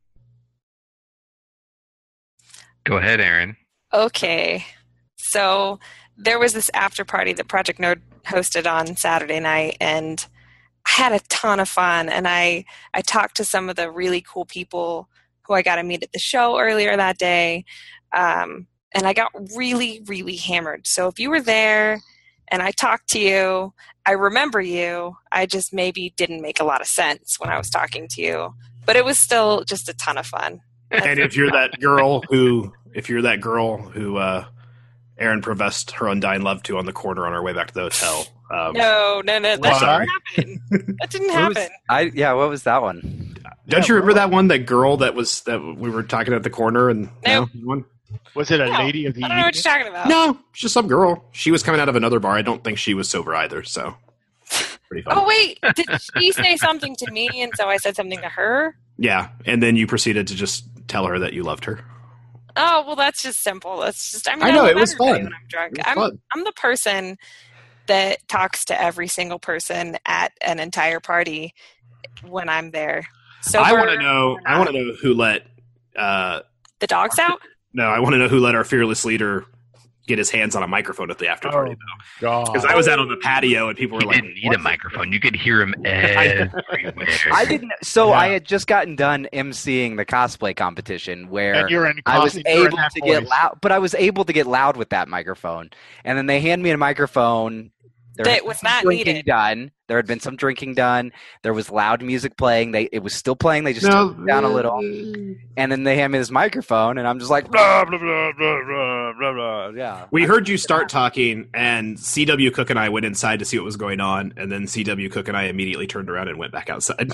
Speaker 3: Go ahead, Aaron.
Speaker 6: Okay. So there was this after party that Project Nerd hosted on Saturday night, and I had a ton of fun. And I, I talked to some of the really cool people who I got to meet at the show earlier that day. Um, and I got really, really hammered. So if you were there and I talked to you, I remember you. I just maybe didn't make a lot of sense when I was talking to you. But it was still just a ton of fun.
Speaker 5: And if you're that girl who, if you're that girl who uh, Aaron professed her undying love to on the corner on our way back to the hotel, um,
Speaker 6: No, no, no, that
Speaker 4: What?
Speaker 6: didn't happen. That didn't
Speaker 2: What was-
Speaker 6: happen.
Speaker 2: I yeah. What was that one?
Speaker 5: don't
Speaker 4: Yeah,
Speaker 5: you remember
Speaker 4: well-
Speaker 5: that one? That girl that was that we were talking at the corner and
Speaker 6: Nope.
Speaker 5: no? One?
Speaker 4: Was it a
Speaker 6: No,
Speaker 4: lady of the
Speaker 6: I don't know what
Speaker 4: evening?
Speaker 6: you're talking about.
Speaker 5: No, it's just some girl. She was coming out of another bar. I don't think she was sober either. So pretty fun.
Speaker 6: Oh wait, did she say something to me, and so I said something to her?
Speaker 5: Yeah, and then you proceeded to just tell her that you loved her.
Speaker 6: Oh well, that's just simple. That's just. I mean,
Speaker 5: I know,
Speaker 6: love
Speaker 5: it was
Speaker 6: everybody
Speaker 5: fun.
Speaker 6: When I'm drunk,
Speaker 5: It was
Speaker 6: I'm
Speaker 5: fun.
Speaker 6: I'm the person that talks to every single person at an entire party when I'm there. So
Speaker 5: I want to know. I want to know who let. Uh,
Speaker 6: the dogs out.
Speaker 5: no, I want to know who let our fearless leader get his hands on a microphone at the after party.
Speaker 4: Oh, God.
Speaker 5: Because I was out on the patio and people were
Speaker 3: He
Speaker 5: like,
Speaker 3: didn't need a
Speaker 5: "What's
Speaker 3: microphone. You could hear him everywhere.
Speaker 2: I didn't. So
Speaker 4: Yeah.
Speaker 2: I had just gotten done emceeing the cosplay competition where
Speaker 4: And you're in
Speaker 2: I was
Speaker 4: costume, you're in
Speaker 2: able
Speaker 4: that
Speaker 2: to get
Speaker 4: voice.
Speaker 2: loud, but I was able to get loud with that microphone. And then they hand me a microphone. There
Speaker 6: That
Speaker 2: had been
Speaker 6: was
Speaker 2: some
Speaker 6: not
Speaker 2: drinking
Speaker 6: needed.
Speaker 2: done. There had been some drinking done. There was loud music playing. They it was still playing. They just
Speaker 5: No,
Speaker 2: turned it down a little. And then they hand me this microphone, and I'm just like blah blah blah blah blah blah blah. Yeah.
Speaker 5: We heard you start talking, and C W Cook and I went inside to see what was going on, and then C W Cook and I immediately turned around and went back outside.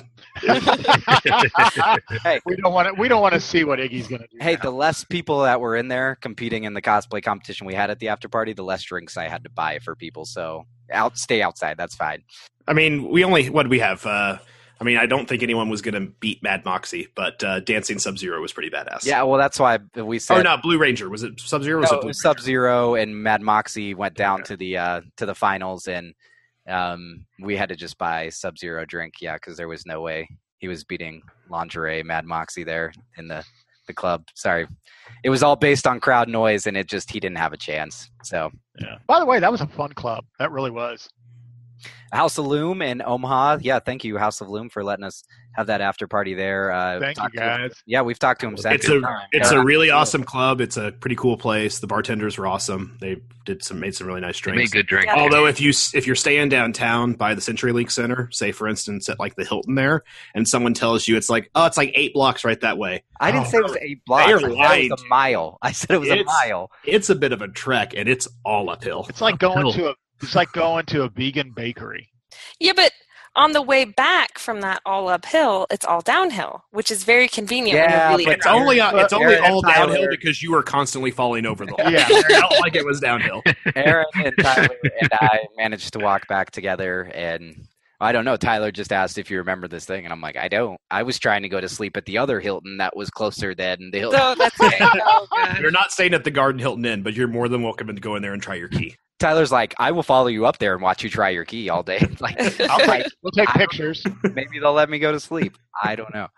Speaker 2: Hey.
Speaker 4: we don't want to. We don't want to see what Iggy's going to do.
Speaker 2: Hey,
Speaker 4: now.
Speaker 2: the less people that were in there competing in the cosplay competition we had at the after party, the less drinks I had to buy for people. So out, stay outside. That's fine.
Speaker 5: I mean, we only what did we have. Uh, I mean, I don't think anyone was going to beat Mad Moxie, but uh, Dancing Sub Zero was pretty badass.
Speaker 2: Yeah, well, that's why we said.
Speaker 5: Or not Blue Ranger? Was it Sub Zero?
Speaker 2: No, Sub Zero and Mad Moxie went down to the uh, to the finals, and um, we had to just buy Sub Zero drink. Yeah, because there was no way he was beating Lingerie Mad Moxie there in the the club. Sorry, it was all based on crowd noise, and it just he didn't have a chance. So
Speaker 4: Yeah. By the way, that was a fun club. That really was.
Speaker 2: House of Loom in Omaha. Yeah, thank you, House of Loom, for letting us have that after party there. Uh,
Speaker 4: Thank you,
Speaker 2: talked to him-
Speaker 4: guys.
Speaker 2: Yeah, we've talked to him since.
Speaker 5: It's a it's a really
Speaker 2: Yeah.
Speaker 5: awesome club. It's a pretty cool place. The bartenders were awesome. They did some made some really nice
Speaker 3: They
Speaker 5: drinks.
Speaker 3: made good drinks.
Speaker 6: Yeah.
Speaker 5: Although if you if you're staying downtown by the CenturyLink Center, say for instance at like the Hilton there, and someone tells you it's like oh it's like eight blocks right that way,
Speaker 2: I didn't
Speaker 4: Oh,
Speaker 2: say it was eight blocks.
Speaker 5: They're
Speaker 2: I said it
Speaker 5: lying
Speaker 2: was
Speaker 5: to
Speaker 2: a
Speaker 5: you.
Speaker 2: mile. I said it was a
Speaker 5: It's-
Speaker 2: mile.
Speaker 5: it's a bit of a trek and it's all uphill.
Speaker 4: It's like going
Speaker 3: Cool.
Speaker 4: to a. It's like going to a vegan bakery.
Speaker 6: Yeah, but on the way back from that all uphill, it's all downhill, which is very convenient. when
Speaker 2: Yeah,
Speaker 6: you're really
Speaker 2: but
Speaker 5: It's only uh, it's only
Speaker 2: Aaron and
Speaker 5: all
Speaker 2: Tyler-
Speaker 5: downhill because you were constantly falling over the.
Speaker 4: Yeah.
Speaker 5: It's not like it was downhill.
Speaker 2: Aaron and Tyler and I managed to walk back together, and I don't know. Tyler just asked if you remember this thing, and I'm like, I don't. I was trying to go to sleep at the other Hilton that was closer than the Hilton.
Speaker 6: So that's it. Oh, God.
Speaker 5: You're not staying at the Garden Hilton Inn, but you're more than welcome to go in there and try your key.
Speaker 2: Tyler's like, I will follow you up there and watch you try your key all day. Like,
Speaker 4: I'll
Speaker 2: I'm
Speaker 4: take,
Speaker 2: like,
Speaker 4: we'll take
Speaker 2: I don't-
Speaker 4: pictures.
Speaker 2: maybe they'll let me go to sleep. I don't know.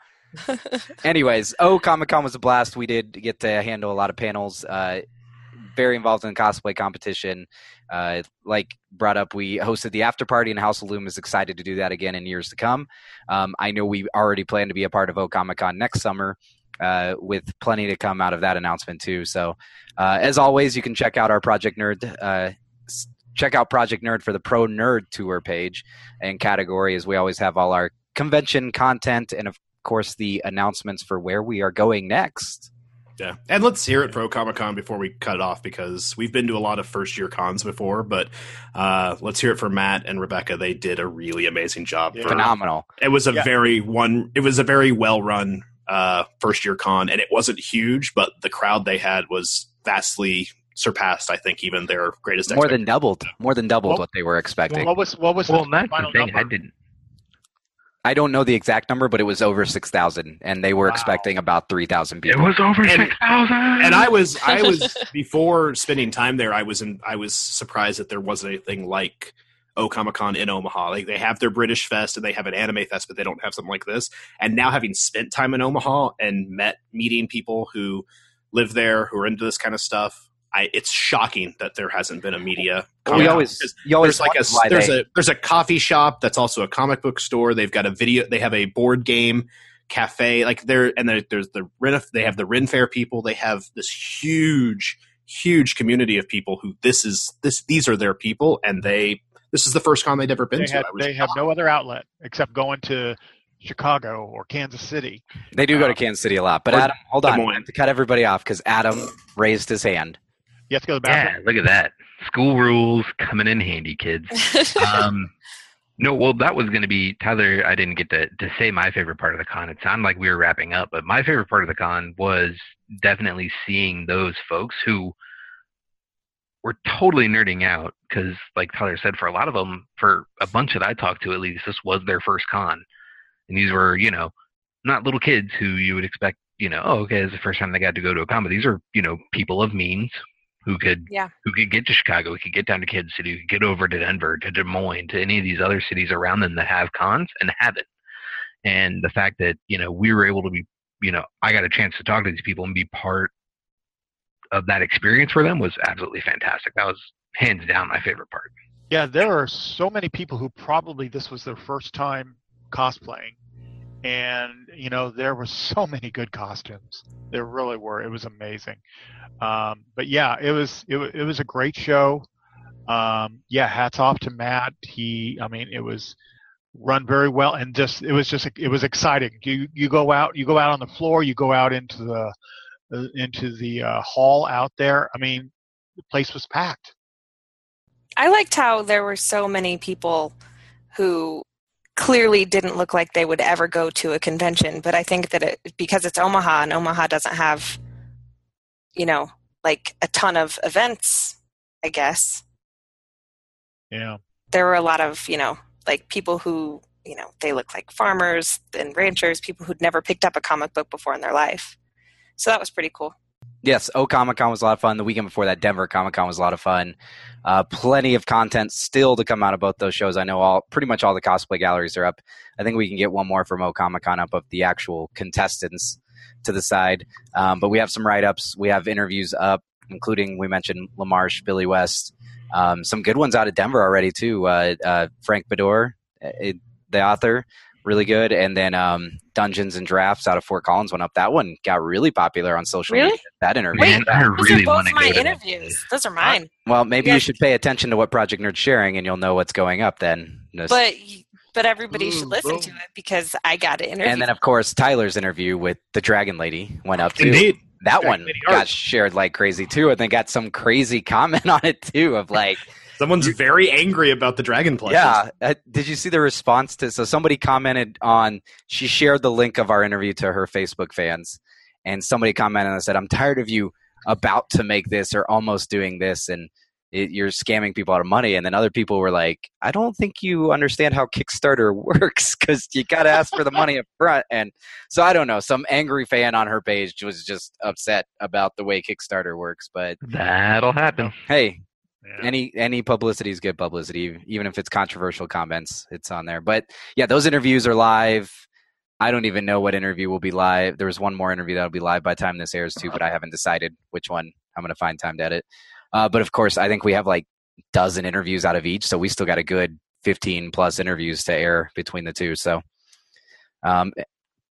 Speaker 2: Anyways, oh, Comic Con was a blast. We did get to handle a lot of panels. Uh, very involved in the cosplay competition. Uh, like brought up, we hosted the after party, and House of Loom is excited to do that again in years to come. Um, I know we already plan to be a part of O Comic Con next summer, uh, with plenty to come out of that announcement too. So, uh, as always, you can check out our Project Nerd. Uh, s- check out Project Nerd for the Pro Nerd Tour page and category, as we always have all our convention content and of course the announcements for where we are going next.
Speaker 5: Yeah, and let's hear it for Comic Con before we cut it off because we've been to a lot of first year cons before, but uh, let's hear it for Matt and Rebecca. They did a really amazing job.
Speaker 4: Yeah.
Speaker 5: For,
Speaker 2: Phenomenal.
Speaker 5: it was a
Speaker 4: Yeah.
Speaker 5: very one. It was a very well run uh, first year con, and it wasn't huge, but the crowd they had was vastly surpassed. I think even their greatest.
Speaker 2: More than
Speaker 5: expectations.
Speaker 2: doubled. More than doubled
Speaker 4: Well-
Speaker 2: what they were expecting.
Speaker 4: Well, what was what was
Speaker 3: Well,
Speaker 4: the
Speaker 3: that's the
Speaker 4: final
Speaker 3: thing.
Speaker 4: number?
Speaker 3: I didn't.
Speaker 2: I don't know the exact number, but it was over six thousand, and they were
Speaker 4: Wow.
Speaker 2: expecting about three thousand
Speaker 3: It
Speaker 2: people.
Speaker 3: was over
Speaker 5: And-
Speaker 3: six thousand.
Speaker 5: And I was, I was before spending time there. I was, in, I was surprised that there wasn't anything like O Comic Con in Omaha. Like they have their British Fest and they have an anime fest, but they don't have something like this. And now, having spent time in Omaha and met meeting people who live there who are into this kind of stuff, I, it's shocking that there hasn't been a media.
Speaker 2: Well, you
Speaker 5: Comic-Con.
Speaker 2: always,
Speaker 5: Because
Speaker 2: you always
Speaker 5: there's like a
Speaker 2: wonder why
Speaker 5: there's
Speaker 2: they-
Speaker 5: a there's a coffee shop that's also a comic book store. They've got a video. They have a board game cafe. Like there and there, there's the Ren. They have the Ren Fair people. They have this huge, huge community of people who this is this these are their people, and they this is the first con they'd ever been
Speaker 4: They,
Speaker 5: to.
Speaker 4: had,
Speaker 5: I was
Speaker 4: they have no other outlet except going to Chicago or Kansas City.
Speaker 2: They do go to
Speaker 4: Uh,
Speaker 2: Kansas City a lot. But
Speaker 5: or
Speaker 2: Adam, hold
Speaker 5: Des
Speaker 2: on. I
Speaker 5: Moines.
Speaker 2: have to cut everybody off because Adam raised his hand.
Speaker 4: You have to go to the
Speaker 3: Yeah,
Speaker 4: bathroom.
Speaker 3: look at that. School rules coming in handy, kids. Um, No, well, that was going to be, Tyler, I didn't get to, to say my favorite part of the con. It sounded like we were wrapping up, but my favorite part of the con was definitely seeing those folks who were totally nerding out because, like Tyler said, for a lot of them, for a bunch that I talked to at least, this was their first con. And these were, you know, not little kids who you would expect, you know, oh, okay, it's the first time they got to go to a con, but these are, you know, people of means who could
Speaker 6: Yeah.
Speaker 3: who could get to Chicago, who could get down to Kansas City, who could get over to Denver, to Des Moines, to any of these other cities around them that have cons and haven't. And the fact that, you know, we were able to be, you know, I got a chance to talk to these people and be part of that experience for them was absolutely fantastic. That was hands down my favorite part.
Speaker 4: Yeah, there are so many people who probably this was their first time cosplaying. And, you know, there were so many good costumes. There really were. It was amazing. Um, but, yeah, it was it, it was a great show. Um, yeah, hats off to Matt. He, I mean, it was run very well. And just it was just it was exciting. You you go out, you go out on the floor, you go out into the uh, into the uh, hall out there. I mean, the place was packed.
Speaker 6: I liked how there were so many people who clearly didn't look like they would ever go to a convention, but I think that it, because it's Omaha and Omaha doesn't have, you know, like a ton of events, I guess.
Speaker 4: Yeah.
Speaker 6: There were a lot of, you know, like people who, you know, they look like farmers and ranchers, people who'd never picked up a comic book before in their life. So that was pretty cool.
Speaker 2: Yes, O Comic Con was a lot of fun. The weekend before that, Denver Comic Con was a lot of fun. Uh, plenty of content still to come out of both those shows. I know all pretty much all the cosplay galleries are up. I think we can get one more from O Comic Con up of the actual contestants to the side. Um, but we have some write-ups. We have interviews up, including, we mentioned LaMarche, Billy West. Um, some good ones out of Denver already, too. Uh, uh, Frank Bador, it, the author, really good. And then um, Dungeons and Drafts out of Fort Collins went up. That one got really popular on social
Speaker 6: Really?
Speaker 2: media. That interview.
Speaker 6: Wait,
Speaker 3: Man, I
Speaker 6: those
Speaker 3: really
Speaker 6: are both
Speaker 3: wanna
Speaker 6: my
Speaker 3: go to that.
Speaker 6: interviews. Those are mine.
Speaker 2: Well, maybe
Speaker 6: Yeah.
Speaker 2: you should pay attention to what Project Nerd's sharing, and you'll know what's going up then. Just-
Speaker 6: But but everybody should
Speaker 4: Ooh,
Speaker 6: listen
Speaker 4: boom.
Speaker 6: to it because I got to interview.
Speaker 2: and then, of course, Tyler's interview with the Dragon Lady went up, too.
Speaker 5: Indeed.
Speaker 2: That
Speaker 5: Dragon
Speaker 2: one
Speaker 5: Lady
Speaker 2: got
Speaker 5: art.
Speaker 2: shared like crazy, too, and they got some crazy comment on it, too, of like,
Speaker 5: Someone's very angry about the dragon plushes.
Speaker 2: yeah. Uh, did you see the response to? So somebody commented on. She shared the link of our interview to her Facebook fans, and somebody commented and said, "I'm tired of you about to make this or almost doing this, and it, you're scamming people out of money." And then other people were like, "I don't think you understand how Kickstarter works because you got to ask for the money up front." And so I don't know. Some angry fan on her page was just upset about the way Kickstarter works. But
Speaker 3: That'll happen.
Speaker 2: hey.
Speaker 4: Yeah.
Speaker 2: Any any publicity is good publicity, even if it's controversial comments. It's on there. But yeah, those interviews are live. I don't even know what interview will be live. There was one more interview that'll be live by the time this airs too, but I haven't decided which one I'm going to find time to edit. Uh, but of course, I think we have like a dozen interviews out of each, so we still got a good fifteen plus interviews to air between the two. So um, a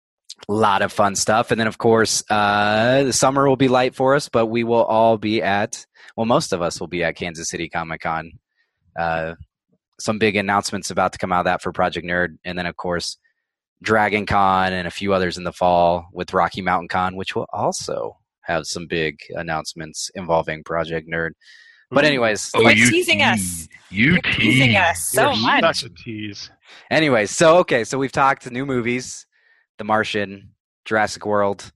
Speaker 2: lot of fun stuff. And then, of course, uh, the summer will be light for us, but we will all be at Well, most of us will be at Kansas City Comic Con. Uh, some big announcements about to come out of that for Project Nerd. And then, of course, Dragon Con and a few others in the fall with Rocky Mountain Con, which will also have some big announcements involving Project Nerd. But anyways,
Speaker 3: Oh,
Speaker 6: Quit
Speaker 3: you
Speaker 6: teasing us.
Speaker 3: tease. You
Speaker 6: You're teasing
Speaker 3: tease.
Speaker 6: us so
Speaker 4: You're
Speaker 6: much.
Speaker 4: such a tease.
Speaker 2: anyways, so, okay, so we've talked new movies, The Martian, Jurassic World,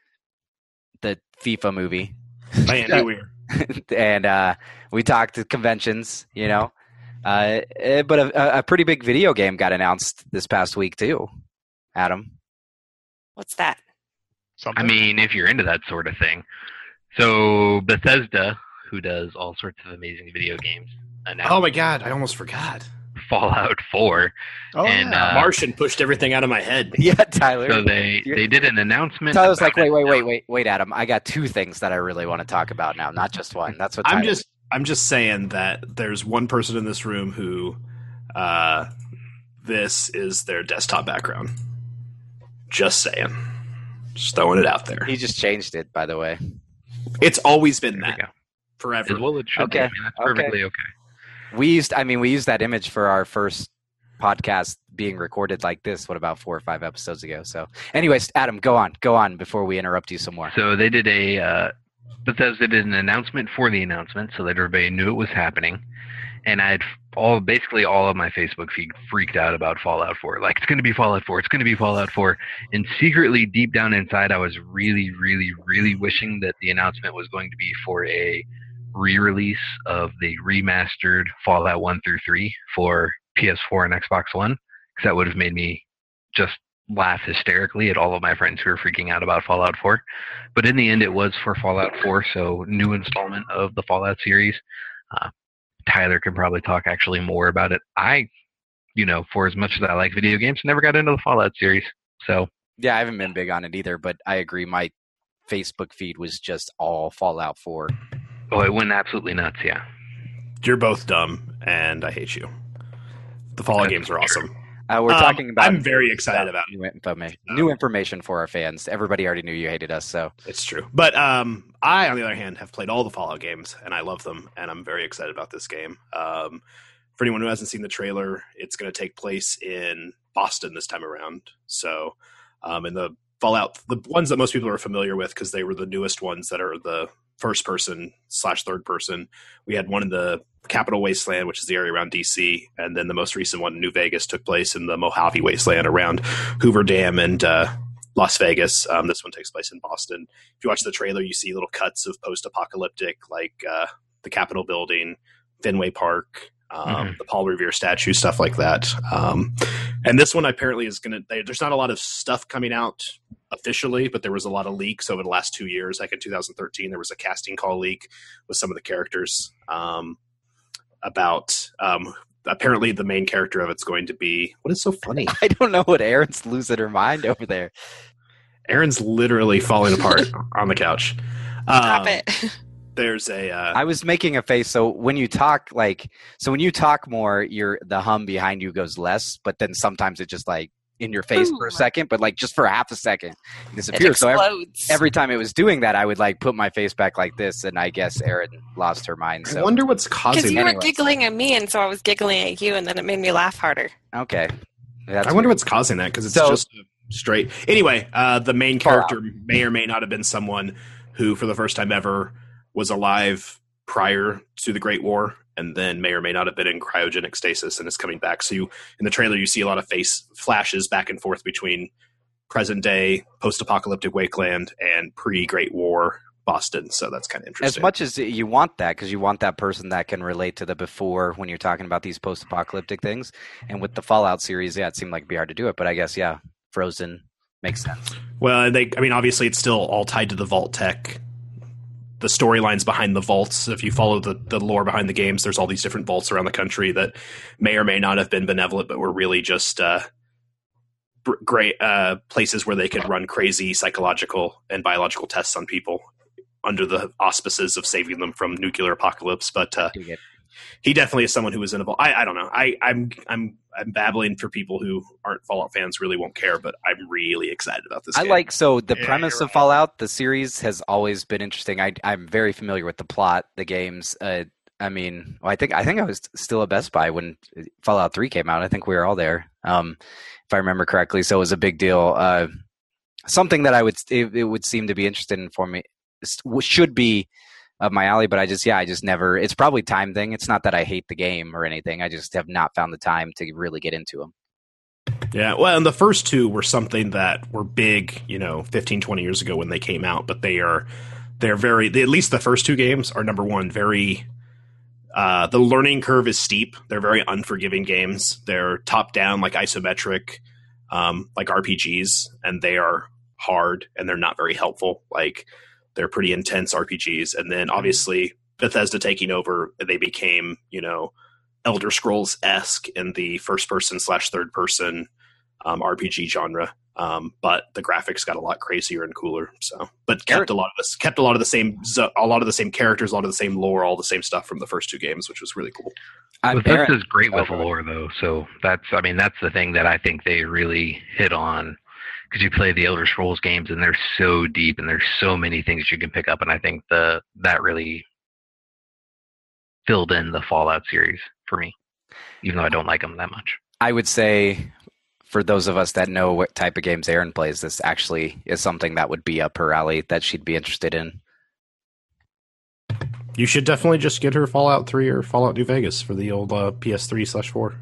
Speaker 2: the FIFA movie.
Speaker 5: By Andy Weir.
Speaker 2: and uh, we talked to conventions, you know. Uh, eh, but a, a pretty big video game got announced this past week too, Adam.
Speaker 6: What's that?
Speaker 4: Something.
Speaker 3: I mean, if you're into that sort of thing. So Bethesda, who does all sorts of amazing video games, announced
Speaker 5: Oh my god, I almost forgot.
Speaker 3: Fallout four.
Speaker 4: oh,
Speaker 3: and,
Speaker 4: yeah.
Speaker 3: uh,
Speaker 5: Martian pushed everything out of my head.
Speaker 2: Yeah, Tyler.
Speaker 3: So they,
Speaker 2: You're-
Speaker 3: they did an announcement.
Speaker 2: Tyler's like,
Speaker 3: about
Speaker 2: wait,
Speaker 3: it.
Speaker 2: wait, wait, wait, wait, Adam. I got two things that I really want to talk about now, not just one. That's what
Speaker 5: I'm
Speaker 2: Tyler-
Speaker 5: just I'm just saying that there's one person in this room who uh, this is their desktop background. Just saying. Just throwing it out there.
Speaker 2: He just changed it, by the way.
Speaker 5: It's always been
Speaker 3: There you
Speaker 5: that
Speaker 3: go.
Speaker 5: forever.
Speaker 3: As well it should
Speaker 2: Okay,
Speaker 3: be. I mean, that's
Speaker 2: okay.
Speaker 3: perfectly okay.
Speaker 2: We used, I mean, we used that image for our first podcast being recorded like this. What about four or five episodes ago? So, anyways, Adam, go on, go on before we interrupt you some more.
Speaker 3: So they did a uh, Bethesda did an announcement for the announcement, so that everybody knew it was happening. and I had all basically all of my Facebook feed freaked out about Fallout four. Like, it's going to be Fallout four. It's going to be Fallout four. And secretly, deep down inside, I was really, really, really wishing that the announcement was going to be for a re-release of the remastered Fallout one through three for P S four and Xbox One, because that would have made me just laugh hysterically at all of my friends who were freaking out about Fallout four. But in the end, it was for Fallout four, so new installment of the Fallout series. Uh, Tyler can probably talk actually more about it. I, you know, for as much as I like video games, never got into the Fallout series. So
Speaker 2: Yeah, I haven't been big on it either, but I agree. My Facebook feed was just all Fallout four.
Speaker 3: Oh, it went absolutely nuts, yeah.
Speaker 5: You're both dumb, and I hate you. The Fallout games are awesome.
Speaker 2: Uh, we're
Speaker 5: Um,
Speaker 2: talking about.
Speaker 5: I'm very excited about it.
Speaker 2: new information. New information for our fans. Everybody already knew you hated us, so
Speaker 5: It's true. But um, I, on the other hand, have played all the Fallout games, and I love them, and I'm very excited about this game. Um, for anyone who hasn't seen the trailer, it's going to take place in Boston this time around. So, um, in the Fallout, the ones that most people are familiar with, because they were the newest ones that are the first person slash third person. We had one in the Capital Wasteland, which is the area around D C, and then the most recent one in New Vegas took place in the Mojave Wasteland around Hoover Dam and uh, Las Vegas. Um, this one takes place in Boston. If you watch the trailer, you see little cuts of post-apocalyptic, like uh, the Capitol building, Fenway Park, um, mm-hmm. the Paul Revere statue, stuff like that. Um, and this one apparently is going to, there's not a lot of stuff coming out officially, but there was a lot of leaks over the last two years. Like in two thousand thirteen, there was a casting call leak with some of the characters um, about um, apparently the main character of it's going to be, what is so funny?
Speaker 2: I don't know what Erin's losing her mind over there.
Speaker 5: Erin's literally falling apart on the couch. Um,
Speaker 6: Stop it.
Speaker 5: There's a. Uh,
Speaker 2: I was making a face. So when you talk, like, so when you talk more, your the hum behind you goes less, but then sometimes it just like in your face
Speaker 6: Boom.
Speaker 2: for a second, but like just for half a second, it
Speaker 6: It
Speaker 2: disappears. So every,
Speaker 6: explodes.
Speaker 2: every time it was doing that, I would like put my face back like this, and I guess Erin lost her mind.
Speaker 5: I
Speaker 2: So
Speaker 5: wonder what's
Speaker 6: Because
Speaker 5: causing
Speaker 6: you
Speaker 5: that.
Speaker 6: were
Speaker 2: anyways.
Speaker 6: giggling at me, and so I was giggling at you, and then it made me laugh harder.
Speaker 2: okay, That's
Speaker 5: I wonder
Speaker 2: weird.
Speaker 5: what's causing that, because it's
Speaker 2: So-
Speaker 5: just straight. Anyway, uh, the main
Speaker 2: Fallout.
Speaker 5: character may or may not have been someone who, for the first time ever, was alive prior to the Great War, and then may or may not have been in cryogenic stasis and is coming back. So you, in the trailer, you see a lot of face flashes back and forth between present day, post-apocalyptic Wasteland, and pre-Great War Boston. So that's kind of
Speaker 2: As
Speaker 5: interesting.
Speaker 2: much as you want that, because you want that person that can relate to the before when you're talking about these post-apocalyptic things. And with the Fallout series, yeah, it seemed like it'd be hard to do it. But I guess, yeah, Frozen makes sense.
Speaker 5: Well, they, I mean, obviously, it's still all tied to the Vault tech. The storylines behind the vaults, if you follow the, the lore behind the games, there's all these different vaults around the country that may or may not have been benevolent, but were really just uh, br- great uh, places where they could run crazy psychological and biological tests on people under the auspices of saving them from nuclear apocalypse. But uh,
Speaker 2: You get-
Speaker 5: he definitely is someone who was in a vault. I, I don't know. I, I'm I'm I'm babbling for people who aren't Fallout fans, really won't care, but I'm really excited about this
Speaker 2: I
Speaker 5: game.
Speaker 2: like so the
Speaker 4: Yeah,
Speaker 2: premise
Speaker 4: you're
Speaker 2: of
Speaker 4: right.
Speaker 2: Fallout, the series has always been interesting. I, I'm very familiar with the plot, the games. Uh, I mean, well, I think I think I was still at Best Buy when Fallout three came out. I think we were all there, um, if I remember correctly. So it was a big deal. Uh, something that I would it, it would seem to be interested in for me should be up my alley, but I just yeah, I just never. It's probably time thing. It's not that I hate the game or anything. I just have not found the time to really get into them.
Speaker 5: Yeah, well, and the first two were something that were big, you know, fifteen, twenty years ago when they came out, but they are, they're very, they, at least the first two games are, number one, very, uh, the learning curve is steep. They're very unforgiving games. They're top down, like isometric, um, like R P Gs, and they are hard and they're not very helpful. Like, they're pretty intense R P Gs. And then obviously Bethesda taking over, they became, you know, Elder Scrolls-esque in the first-person slash third-person um, R P G genre, um, but the graphics got a lot crazier and cooler. So, but kept a lot of this, kept a lot of the same, a lot of the same characters, a lot of the same lore, all the same stuff from the first two games, which was really cool.
Speaker 2: I'm
Speaker 3: Bethesda's great with
Speaker 2: Oh, go
Speaker 3: lore, though. So that's, I mean, that's the thing that I think they really hit on. Because you play the Elder Scrolls games, and they're so deep, and there's so many things you can pick up, and I think the that really filled in the Fallout series for me, even though I don't like them that much.
Speaker 2: I would say, for those of us that know what type of games Erin plays, this actually is something that would be up her alley that she'd be interested in.
Speaker 5: You should definitely just get her Fallout three or Fallout New Vegas for the old uh, P S three slash four.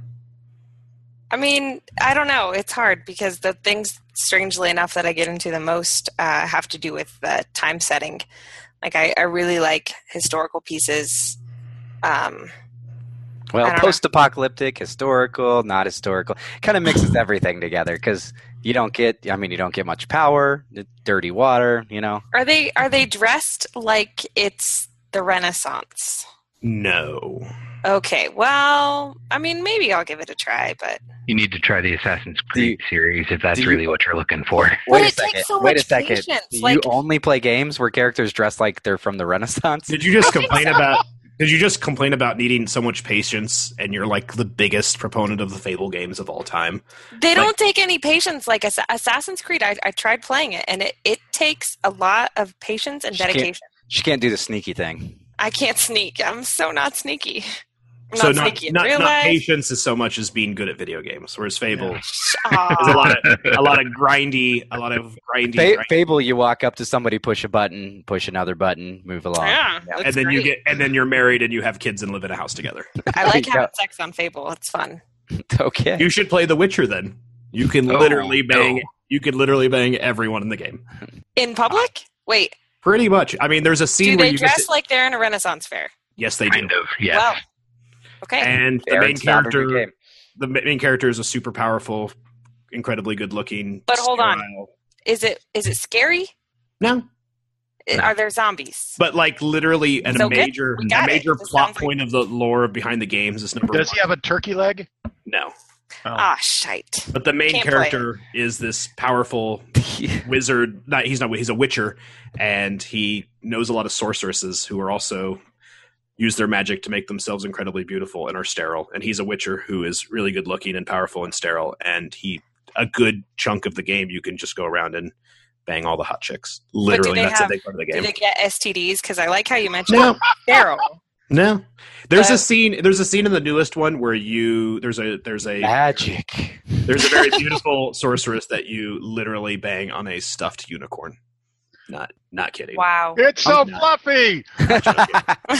Speaker 6: I mean, I don't know. It's hard because the things, strangely enough, that I get into the most uh, have to do with the time setting. Like, I, I really like historical pieces. Um,
Speaker 2: Well, post-apocalyptic, historical, not historical, kind of mixes everything together because you don't get, I mean, you don't get much power, dirty water, you know.
Speaker 6: are they are they dressed like it's the Renaissance?
Speaker 5: No.
Speaker 6: Okay, well, I mean, maybe I'll give it a try, but
Speaker 3: You need to try the Assassin's Creed
Speaker 2: you-
Speaker 3: series if that's
Speaker 2: do you-
Speaker 3: really what you're looking for.
Speaker 6: But
Speaker 2: Wait a
Speaker 6: it takes
Speaker 2: second.
Speaker 6: so
Speaker 2: Wait a
Speaker 6: much
Speaker 2: second.
Speaker 6: patience,
Speaker 2: Do
Speaker 6: like-
Speaker 2: you only play games where characters dress like they're from the Renaissance?
Speaker 5: Did you just complain about? Did you just complain about needing so much patience? And you're like the biggest proponent of the Fable games of all time.
Speaker 6: they don't
Speaker 5: Like-
Speaker 6: take any patience. Like Ass- Assassin's Creed, I, I tried playing it, and it, it takes a lot of patience and
Speaker 2: She can't-
Speaker 6: dedication.
Speaker 2: She can't do the sneaky thing.
Speaker 6: I can't sneak. I'm so not sneaky. I'm
Speaker 5: so
Speaker 6: not
Speaker 5: not
Speaker 6: sneaky in
Speaker 5: not,
Speaker 6: real
Speaker 5: not
Speaker 6: life.
Speaker 5: patience as so much as being good at video games. Whereas Fable
Speaker 4: Yeah.
Speaker 6: Aw.
Speaker 5: is a lot of a lot of grindy, a lot of grindy,
Speaker 2: Fa-
Speaker 5: grindy-
Speaker 2: Fable, you walk up to somebody, push a button, push another button, move along.
Speaker 6: Yeah,
Speaker 2: Yeah.
Speaker 6: that's
Speaker 5: and then you
Speaker 6: great.
Speaker 5: get and then you're married and you have kids and live in a house together.
Speaker 6: I like
Speaker 2: Yeah.
Speaker 6: having sex on Fable. It's fun.
Speaker 2: Okay.
Speaker 5: You should play The Witcher then. You can
Speaker 3: Oh,
Speaker 5: literally bang.
Speaker 3: no.
Speaker 5: You could literally bang everyone in the game.
Speaker 6: In public? Wait,
Speaker 5: Pretty much. I mean, there's a scene
Speaker 6: do
Speaker 5: where
Speaker 6: they
Speaker 5: you
Speaker 6: dress
Speaker 5: get to,
Speaker 6: like they're in a Renaissance fair?
Speaker 5: yes, they do.
Speaker 3: Kind of, yes.
Speaker 6: Well, okay.
Speaker 5: And the
Speaker 2: Aaron
Speaker 5: main
Speaker 2: found her
Speaker 5: character,
Speaker 2: game.
Speaker 5: the ma- main character is a super powerful, incredibly good looking.
Speaker 6: But hold on. Is it is it scary?
Speaker 5: No,
Speaker 6: I-
Speaker 3: No.
Speaker 6: Are there zombies?
Speaker 5: but like literally, and
Speaker 6: So
Speaker 5: a
Speaker 6: good.
Speaker 5: major,
Speaker 6: We
Speaker 5: a
Speaker 6: got it.
Speaker 5: major
Speaker 6: This
Speaker 5: plot
Speaker 6: sounds like-
Speaker 5: point of the lore behind the games is number
Speaker 4: Does
Speaker 5: one.
Speaker 4: he have a turkey leg?
Speaker 5: No,
Speaker 4: Oh.
Speaker 6: Ah, shite.
Speaker 5: but the main
Speaker 6: Can't play
Speaker 5: character is this powerful wizard. Not he's not. He's a witcher, and he knows a lot of sorceresses who are also use their magic to make themselves incredibly beautiful and are sterile. And he's a witcher who is really good looking and powerful and sterile. And he a good chunk of the game you can just go around and bang all the hot chicks. Literally,
Speaker 6: they
Speaker 5: that's
Speaker 6: have-
Speaker 5: a big part of the
Speaker 6: Do
Speaker 5: game.
Speaker 6: they get S T Ds? Because I like how you mentioned
Speaker 5: No.
Speaker 6: sterile.
Speaker 5: No, there's
Speaker 6: Uh,
Speaker 5: a scene. There's a scene in the newest one where you there's a there's a
Speaker 2: Magic.
Speaker 5: there's a very beautiful sorceress that you literally bang on a stuffed unicorn. Not not kidding.
Speaker 6: Wow.
Speaker 4: It's so
Speaker 5: I'm not-
Speaker 4: fluffy.
Speaker 5: Not joking.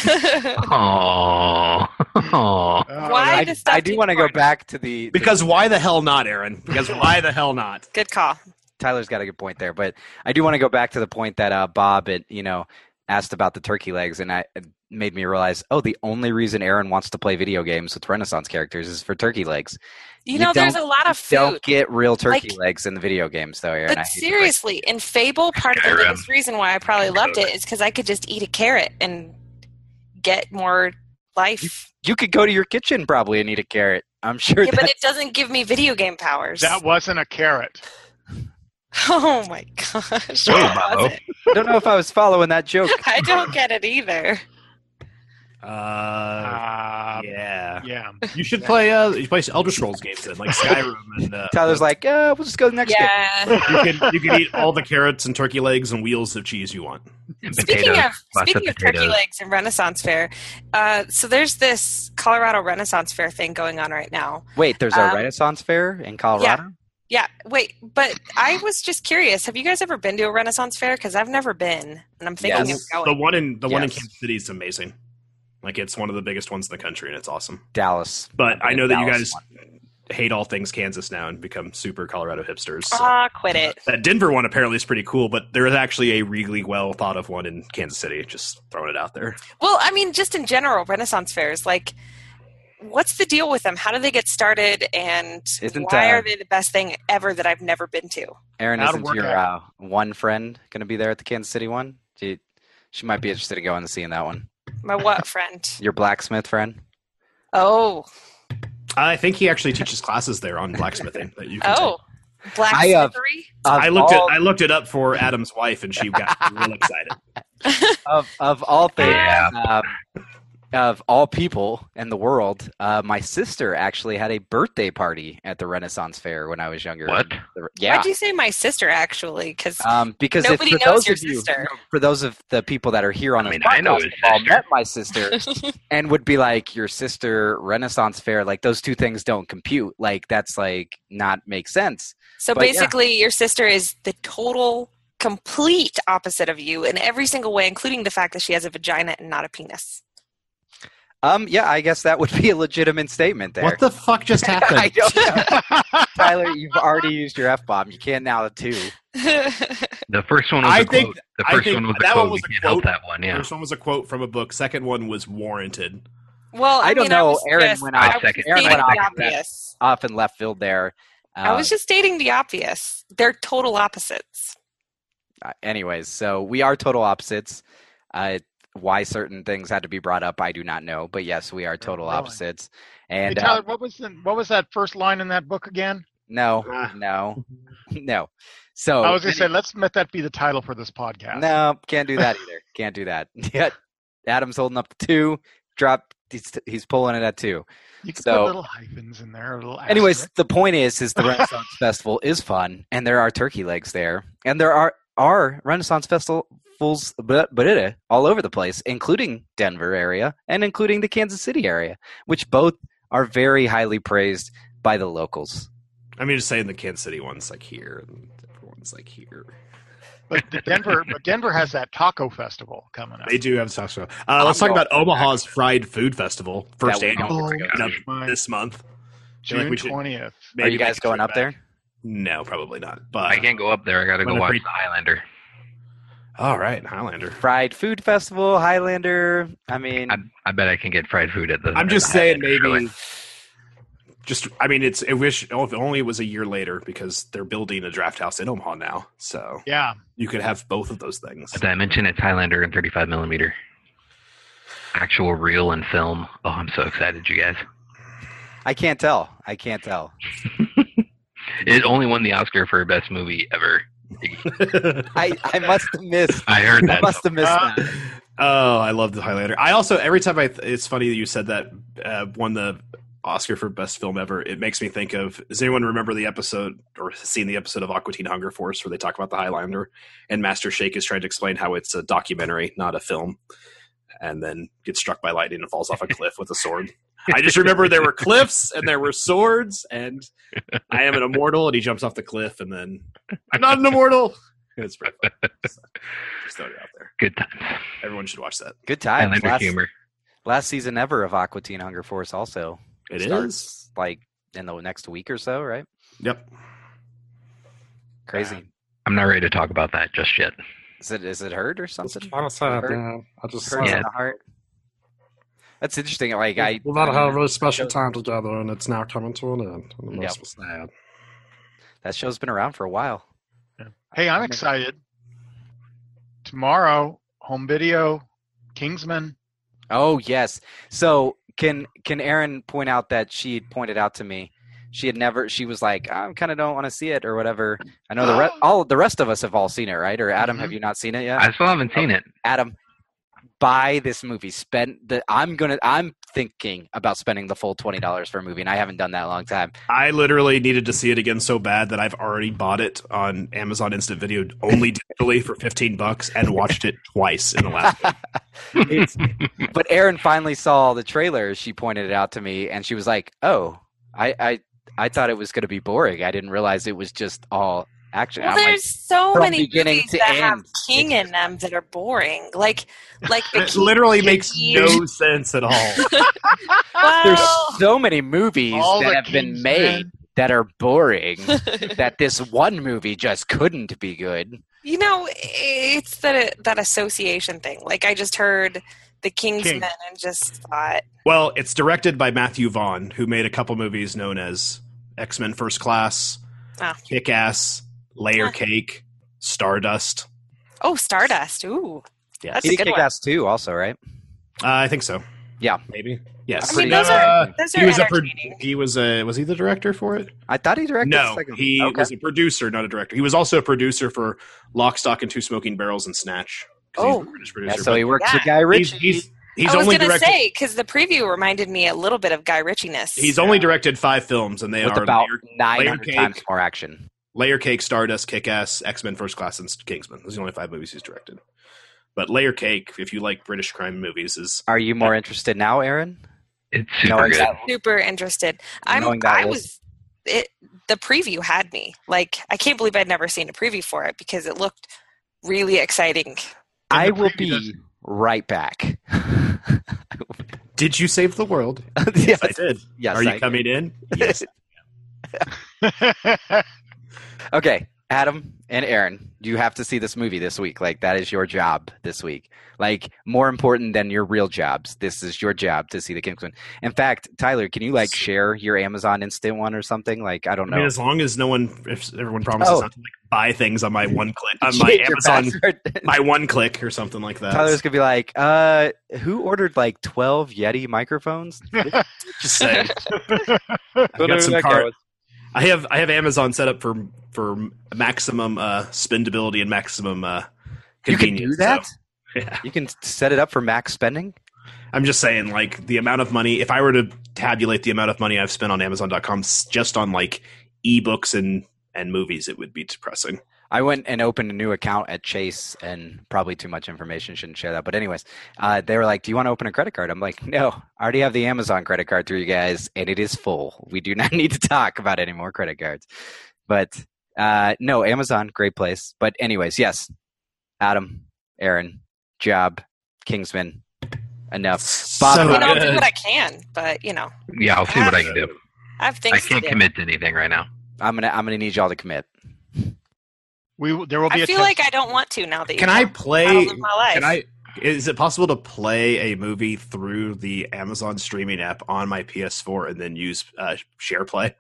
Speaker 3: Aww. Aww.
Speaker 4: Oh,
Speaker 6: Why
Speaker 2: I,
Speaker 6: the stuffed
Speaker 2: I do want to go
Speaker 6: unicorn?
Speaker 2: back to the
Speaker 5: Because why the hell not, Aaron? Because why the hell not?
Speaker 6: Good call.
Speaker 2: Tyler's got a good point there, but I do want to go back to the point that uh, Bob, it, you know, asked about the turkey legs, and I, it made me realize, oh, the only reason Aaron wants to play video games with Renaissance characters is for turkey legs.
Speaker 6: You,
Speaker 2: You
Speaker 6: know, there's
Speaker 2: don't-
Speaker 6: a lot of food.
Speaker 2: Don't get real turkey
Speaker 6: Like-
Speaker 2: legs in the video games, though, Aaron. I
Speaker 6: But
Speaker 2: hate to break-
Speaker 6: seriously, in Fable, part of the
Speaker 3: Skyrim.
Speaker 6: biggest reason why I probably loved it is because I could just eat a carrot and get more life.
Speaker 2: you could go to your kitchen probably and eat a carrot. I'm sure
Speaker 6: Yeah,
Speaker 2: that.
Speaker 6: but it doesn't give me video game powers.
Speaker 4: That wasn't a carrot.
Speaker 6: Oh my gosh.
Speaker 3: Whoa,
Speaker 6: what
Speaker 3: Bobo.
Speaker 6: was it?
Speaker 2: I don't know if I was following that joke.
Speaker 6: I don't get it either.
Speaker 5: Uh,
Speaker 4: Uh,
Speaker 5: yeah.
Speaker 4: yeah.
Speaker 5: You should play. Uh, you play Elder Scrolls games then, like Skyrim, and uh,
Speaker 2: Tyler's like, uh, we'll just go to the next game.
Speaker 6: Yeah.
Speaker 5: you can you can eat all the carrots and turkey legs and wheels of cheese you want.
Speaker 3: And
Speaker 6: Speaking
Speaker 3: potatoes.
Speaker 6: of
Speaker 3: Lots
Speaker 6: speaking
Speaker 3: of
Speaker 6: of turkey
Speaker 3: potatoes.
Speaker 6: legs and Renaissance Fair, uh, so there's this Colorado Renaissance Fair thing going on right now.
Speaker 2: Wait, there's a
Speaker 6: Um,
Speaker 2: Renaissance fair in Colorado?
Speaker 6: Yeah, wait, but I was just curious. Have you guys ever been to a Renaissance Fair? Because I've never been, and I'm thinking
Speaker 2: Yes.
Speaker 6: of
Speaker 5: The
Speaker 6: going.
Speaker 5: one in the one in
Speaker 2: Yes.
Speaker 5: Kansas City is amazing. Like it's one of the biggest ones in the country, and it's awesome.
Speaker 2: Dallas.
Speaker 5: But I know that you
Speaker 2: Dallas
Speaker 5: guys
Speaker 2: one.
Speaker 5: hate all things Kansas now and become super Colorado hipsters. So.
Speaker 6: Ah, quit it.
Speaker 5: That Denver one apparently is pretty cool, but there is actually a really well thought of one in Kansas City. Just throwing it out there.
Speaker 6: Well, I mean, just in general, Renaissance fairs, like, what's the deal with them? How do they get started? And
Speaker 2: Isn't,
Speaker 6: why
Speaker 2: uh,
Speaker 6: are they the best thing ever that I've never been to?
Speaker 2: Aaron,
Speaker 4: That'll
Speaker 2: isn't
Speaker 4: work
Speaker 2: your
Speaker 4: out.
Speaker 2: uh, one friend going to be there at the Kansas City one? She, she might be interested in going and seeing that one.
Speaker 6: My what friend?
Speaker 2: Your blacksmith friend?
Speaker 6: Oh,
Speaker 5: I think he actually teaches classes there on blacksmithing that you can
Speaker 6: oh,
Speaker 5: take.
Speaker 6: blacksmithery.
Speaker 2: I, uh, Of
Speaker 5: I looked
Speaker 2: all,
Speaker 5: it. I looked it up for Adam's wife, and she got real excited.
Speaker 2: of, of all things,
Speaker 3: Yeah.
Speaker 2: um, of all people in the world, uh, my sister actually had a birthday party at the Renaissance Fair when I was younger.
Speaker 3: What?
Speaker 2: Yeah.
Speaker 6: Why'd you say my sister? Actually, because
Speaker 2: Um, because if,
Speaker 6: Nobody
Speaker 2: for
Speaker 6: knows
Speaker 2: those
Speaker 6: your
Speaker 2: of you,
Speaker 6: sister.
Speaker 2: no, for those of the people that are here on
Speaker 3: I
Speaker 2: this
Speaker 3: mean, I know
Speaker 2: podcast,
Speaker 3: his
Speaker 2: have all
Speaker 3: sister.
Speaker 2: met my sister and would be like, your sister Renaissance Fair, like those two things don't compute. Like that's like not make sense.
Speaker 6: so
Speaker 2: But yeah.
Speaker 6: basically, your sister is the total complete opposite of you in every single way, including the fact that she has a vagina and not a penis.
Speaker 2: Um, yeah, I guess that would be a legitimate statement there.
Speaker 5: What the fuck just happened?
Speaker 2: I don't know. Tyler, you've already used your F-bomb. You can't now the two.
Speaker 3: The first one was
Speaker 5: I
Speaker 3: a
Speaker 5: think-
Speaker 3: quote. The
Speaker 5: I
Speaker 3: first
Speaker 5: think
Speaker 3: one was a
Speaker 5: that
Speaker 3: quote.
Speaker 5: one was
Speaker 3: we
Speaker 5: a
Speaker 3: can't help
Speaker 5: quote.
Speaker 3: that one. Yeah.
Speaker 5: First one was a quote from a book. Second one was warranted.
Speaker 6: Well, I,
Speaker 2: I don't
Speaker 6: mean,
Speaker 2: know.
Speaker 6: I was
Speaker 2: Aaron
Speaker 6: just,
Speaker 2: went
Speaker 6: I
Speaker 2: off-
Speaker 6: was
Speaker 3: second-
Speaker 6: just
Speaker 2: Aaron
Speaker 6: stating
Speaker 2: went
Speaker 6: the
Speaker 2: off that.
Speaker 6: obvious.
Speaker 2: Off in left field there.
Speaker 6: I was
Speaker 2: Um,
Speaker 6: just stating the obvious. They're total opposites.
Speaker 2: Uh, anyways, so we are total opposites. Uh, why certain things had to be brought up, I do not know. But yes, we are total
Speaker 4: Really?
Speaker 2: opposites.
Speaker 4: Hey,
Speaker 2: And
Speaker 4: Tyler,
Speaker 2: uh,
Speaker 4: what was the, what was that first line in that book again?
Speaker 2: no,
Speaker 5: Ah.
Speaker 2: no, no. So
Speaker 4: I was going to say, let's let that be the title for this podcast.
Speaker 2: no, can't do that either. Can't do that. Yet Adam's holding up the two. Drop. He's, he's pulling it at two.
Speaker 4: You can
Speaker 2: so-
Speaker 4: put little hyphens in there. A little
Speaker 2: Anyways,
Speaker 4: asterisk.
Speaker 2: the point is, is the Renaissance Festival is fun, and there are turkey legs there, and there are are Renaissance festivals, but but it all over the place, including Denver area and including the Kansas City area, which both are very highly praised by the locals.
Speaker 5: I mean, just saying the Kansas City one's like here, and everyone's like here.
Speaker 4: But the Denver, but Denver has that taco festival coming up.
Speaker 5: They do have stuff. So, uh, let's talk
Speaker 2: I'm
Speaker 5: about
Speaker 2: going-
Speaker 5: Omaha's Fried Food Festival, first
Speaker 2: That we
Speaker 5: annual,
Speaker 2: don't
Speaker 5: coming up
Speaker 4: my-
Speaker 5: this month. feel like
Speaker 4: June
Speaker 5: we should
Speaker 4: twentieth.
Speaker 2: Are
Speaker 5: maybe
Speaker 2: you
Speaker 5: make
Speaker 2: guys
Speaker 5: a
Speaker 2: going
Speaker 5: trip
Speaker 2: up there?
Speaker 5: back. No, probably not. But
Speaker 3: I can't go up there. I got to
Speaker 5: I'm
Speaker 3: go
Speaker 5: gonna
Speaker 3: watch
Speaker 5: pre-
Speaker 3: the Highlander.
Speaker 5: all right, Highlander.
Speaker 2: Fried Food Festival, Highlander. I mean,
Speaker 3: I, I bet I can get fried food at the.
Speaker 5: I'm
Speaker 3: at
Speaker 5: just
Speaker 3: the
Speaker 5: saying,
Speaker 3: Highlander,
Speaker 5: maybe.
Speaker 3: really.
Speaker 5: Just, I mean, it's. I wish oh, if only it was a year later because they're building a draft house in Omaha now, so
Speaker 4: Yeah.
Speaker 5: you could have both of those things.
Speaker 3: Did I mention it's Highlander and thirty-five millimeter? Actual reel and film. Oh, I'm so excited, you guys.
Speaker 2: I can't tell. I can't tell.
Speaker 3: It only won the Oscar for best movie ever.
Speaker 2: I I must have missed.
Speaker 3: I heard
Speaker 2: I
Speaker 3: that.
Speaker 2: must have missed
Speaker 4: Uh,
Speaker 2: that.
Speaker 5: Oh, I love the Highlander. I also every time I. It's funny that you said that uh, won the Oscar for best film ever. It makes me think of. Does anyone remember the episode or seen the episode of Aqua Teen Hunger Force where they talk about the Highlander and Master Shake is trying to explain how it's a documentary, not a film, and then gets struck by lightning and falls off a cliff with a sword. I just remember there were cliffs and there were swords, and I am an immortal, and he jumps off the cliff, and then I'm not an immortal. It's pretty fun. So, just throw it out there.
Speaker 3: Good times.
Speaker 5: Everyone should watch that.
Speaker 2: Good times.
Speaker 3: Highlander
Speaker 2: Last,
Speaker 3: humor.
Speaker 2: last season ever of Aqua Teen Hunger Force also.
Speaker 5: It
Speaker 2: starts
Speaker 5: is.
Speaker 2: like in the next week or so, right?
Speaker 5: Yep.
Speaker 2: Crazy.
Speaker 3: I'm not ready to talk about that just yet.
Speaker 2: Is it is it hurt or something?
Speaker 7: Kind of sad,
Speaker 2: Hurt-
Speaker 7: man. I just
Speaker 2: Hurts
Speaker 3: Yeah.
Speaker 2: in the heart. That's interesting. Like I,
Speaker 7: we've had
Speaker 2: I
Speaker 7: a
Speaker 2: mean,
Speaker 7: really special
Speaker 2: show-
Speaker 7: time together, and it's now coming to an end. And it
Speaker 2: Yep.
Speaker 7: makes me sad.
Speaker 2: that show's been around for a while.
Speaker 4: Hey, I'm excited. Tomorrow, home video, Kingsman.
Speaker 2: Oh yes. So can can Erin point out that she had pointed out to me she had never. She was like, I kind of don't want to see it or whatever. I know the re- all the rest of us have all seen it, right? Or Adam,
Speaker 4: Mhm.
Speaker 2: have you not seen it yet?
Speaker 3: I still haven't seen it.
Speaker 2: Adam, buy this movie. Spend the. I'm gonna. I'm thinking about spending the full twenty dollars for a movie, and I haven't done that in a long time.
Speaker 5: I literally needed to see it again so bad that I've already bought it on Amazon Instant Video only digitally for fifteen bucks and watched it twice in the last week.
Speaker 2: It's- but Erin finally saw the trailer. She pointed it out to me, and she was like, "Oh, I, I, I thought it was going to be boring. I didn't realize it was just all action."
Speaker 6: Well,
Speaker 2: I'm like,
Speaker 6: there's so
Speaker 2: from
Speaker 6: many
Speaker 2: beginning
Speaker 6: movies
Speaker 2: to
Speaker 6: that have
Speaker 2: end,
Speaker 6: king
Speaker 2: it's-
Speaker 6: in them that are boring. Like, like the
Speaker 5: It
Speaker 6: King
Speaker 5: literally
Speaker 6: Kid
Speaker 5: makes
Speaker 6: years.
Speaker 5: no sense at all.
Speaker 6: Well,
Speaker 2: there's so many movies
Speaker 4: All
Speaker 2: that
Speaker 4: the
Speaker 2: have been
Speaker 4: King's
Speaker 2: made
Speaker 4: Men.
Speaker 2: that are boring that this one movie just couldn't be good.
Speaker 6: you know, it's that that association thing. Like, I just heard the Kingsman
Speaker 4: King.
Speaker 6: and just thought,
Speaker 5: Well, it's directed by Matthew Vaughn, who made a couple movies known as X-Men First Class,
Speaker 6: Oh.
Speaker 5: Kick-Ass, Layer
Speaker 6: Huh.
Speaker 5: Cake, Stardust.
Speaker 6: oh, Stardust. Ooh,
Speaker 5: Yes.
Speaker 6: That's
Speaker 2: He
Speaker 6: a
Speaker 2: did
Speaker 6: good
Speaker 2: Kick
Speaker 6: one.
Speaker 2: Ass too, also, right?
Speaker 5: Uh, I think so.
Speaker 2: Yeah.
Speaker 5: Maybe. Yes.
Speaker 6: I mean,
Speaker 2: those
Speaker 6: are-
Speaker 5: Uh,
Speaker 6: those
Speaker 5: he
Speaker 6: are
Speaker 5: was a pro-
Speaker 6: entertaining.
Speaker 5: he was a was he the director for it?
Speaker 2: I thought he directed
Speaker 5: No,
Speaker 2: the second
Speaker 5: he
Speaker 2: one. Okay.
Speaker 5: was a producer, not a director. He was also a producer for Lock, Stock, and Two Smoking Barrels and Snatch. 'cause he's
Speaker 6: Oh.
Speaker 5: a British
Speaker 2: Yeah,
Speaker 5: producer.
Speaker 2: so he
Speaker 5: but
Speaker 2: works
Speaker 6: Yeah.
Speaker 2: with Guy
Speaker 5: he's
Speaker 2: Ritchie.
Speaker 5: he's, he's
Speaker 6: I was
Speaker 5: only
Speaker 6: going to
Speaker 5: directed.
Speaker 6: say, because the preview reminded me a little bit of Guy Ritchie-ness.
Speaker 5: He's only directed five films, and they
Speaker 2: with
Speaker 5: are
Speaker 2: about
Speaker 5: Layer,
Speaker 2: nine
Speaker 5: Layer
Speaker 2: hundred
Speaker 5: Cake.
Speaker 2: times more action.
Speaker 5: Layer Cake, Stardust, Kick-Ass, X-Men First Class, and Kingsman. Those are the only five movies he's directed. But Layer Cake, if you like British crime movies, is
Speaker 2: Are you more interested now, Aaron?
Speaker 3: It's super
Speaker 2: Knowing
Speaker 3: good.
Speaker 2: that-
Speaker 6: super interested. I'm.
Speaker 2: Knowing that
Speaker 6: I
Speaker 2: list.
Speaker 6: was. It. The preview had me. Like, I can't believe I'd never seen a preview for it because it looked really exciting.
Speaker 2: I
Speaker 4: the
Speaker 2: will
Speaker 4: preview
Speaker 2: be
Speaker 4: does-
Speaker 2: right back.
Speaker 5: Did you save the world?
Speaker 2: Yes,
Speaker 5: I did.
Speaker 2: yes,
Speaker 5: Are you
Speaker 2: I did.
Speaker 5: coming in? Yes.
Speaker 2: Okay, Adam and Aaron, you have to see this movie this week. Like, that is your job this week. Like, more important than your real jobs. This is your job to see the Kingsman. In fact, Tyler, can you like share your Amazon Instant one or something? Like, I don't
Speaker 5: I
Speaker 2: know.
Speaker 5: mean, as long as no one, if everyone promises
Speaker 2: Oh.
Speaker 5: not to like buy things on my one click, on my
Speaker 2: Change your
Speaker 5: Amazon,
Speaker 2: password.
Speaker 5: my one click or something like that.
Speaker 2: Tyler's gonna be like, uh, who ordered like twelve Yeti microphones?
Speaker 5: Just saying.
Speaker 2: I've
Speaker 5: got some car- I have I have Amazon set up for for maximum uh, spendability and maximum uh,
Speaker 2: You can
Speaker 5: convenience.
Speaker 2: do that?
Speaker 5: so, yeah.
Speaker 2: You can set it up for max spending?
Speaker 5: I'm just saying, like, the amount of money, if I were to tabulate the amount of money I've spent on Amazon dot com just on like ebooks and and movies, it would be depressing.
Speaker 2: I went and opened a new account at Chase, and probably too much information, shouldn't share that. But anyways, uh, they were like, do you want to open a credit card? I'm like, no, I already have the Amazon credit card through you guys, and it is full. We do not need to talk about any more credit cards. But uh, no, Amazon, great place. But anyways, yes, Adam, Aaron, job, Kingsman, enough. Bob,
Speaker 5: So
Speaker 6: I mean, I'll
Speaker 5: good.
Speaker 6: do what I can, but you know,
Speaker 3: Yeah, I'll see what I can do.
Speaker 6: I have things
Speaker 3: I can't
Speaker 6: to do.
Speaker 3: commit to anything right now.
Speaker 2: I'm gonna I'm gonna need y'all to commit.
Speaker 4: we there will be
Speaker 6: I
Speaker 4: a
Speaker 6: feel
Speaker 4: test.
Speaker 6: like I don't want to now that you
Speaker 5: Can I
Speaker 6: know
Speaker 5: play?
Speaker 6: how to live my life.
Speaker 5: Can I? Is it possible to play a movie through the Amazon streaming app on my P S four and then use uh, SharePlay?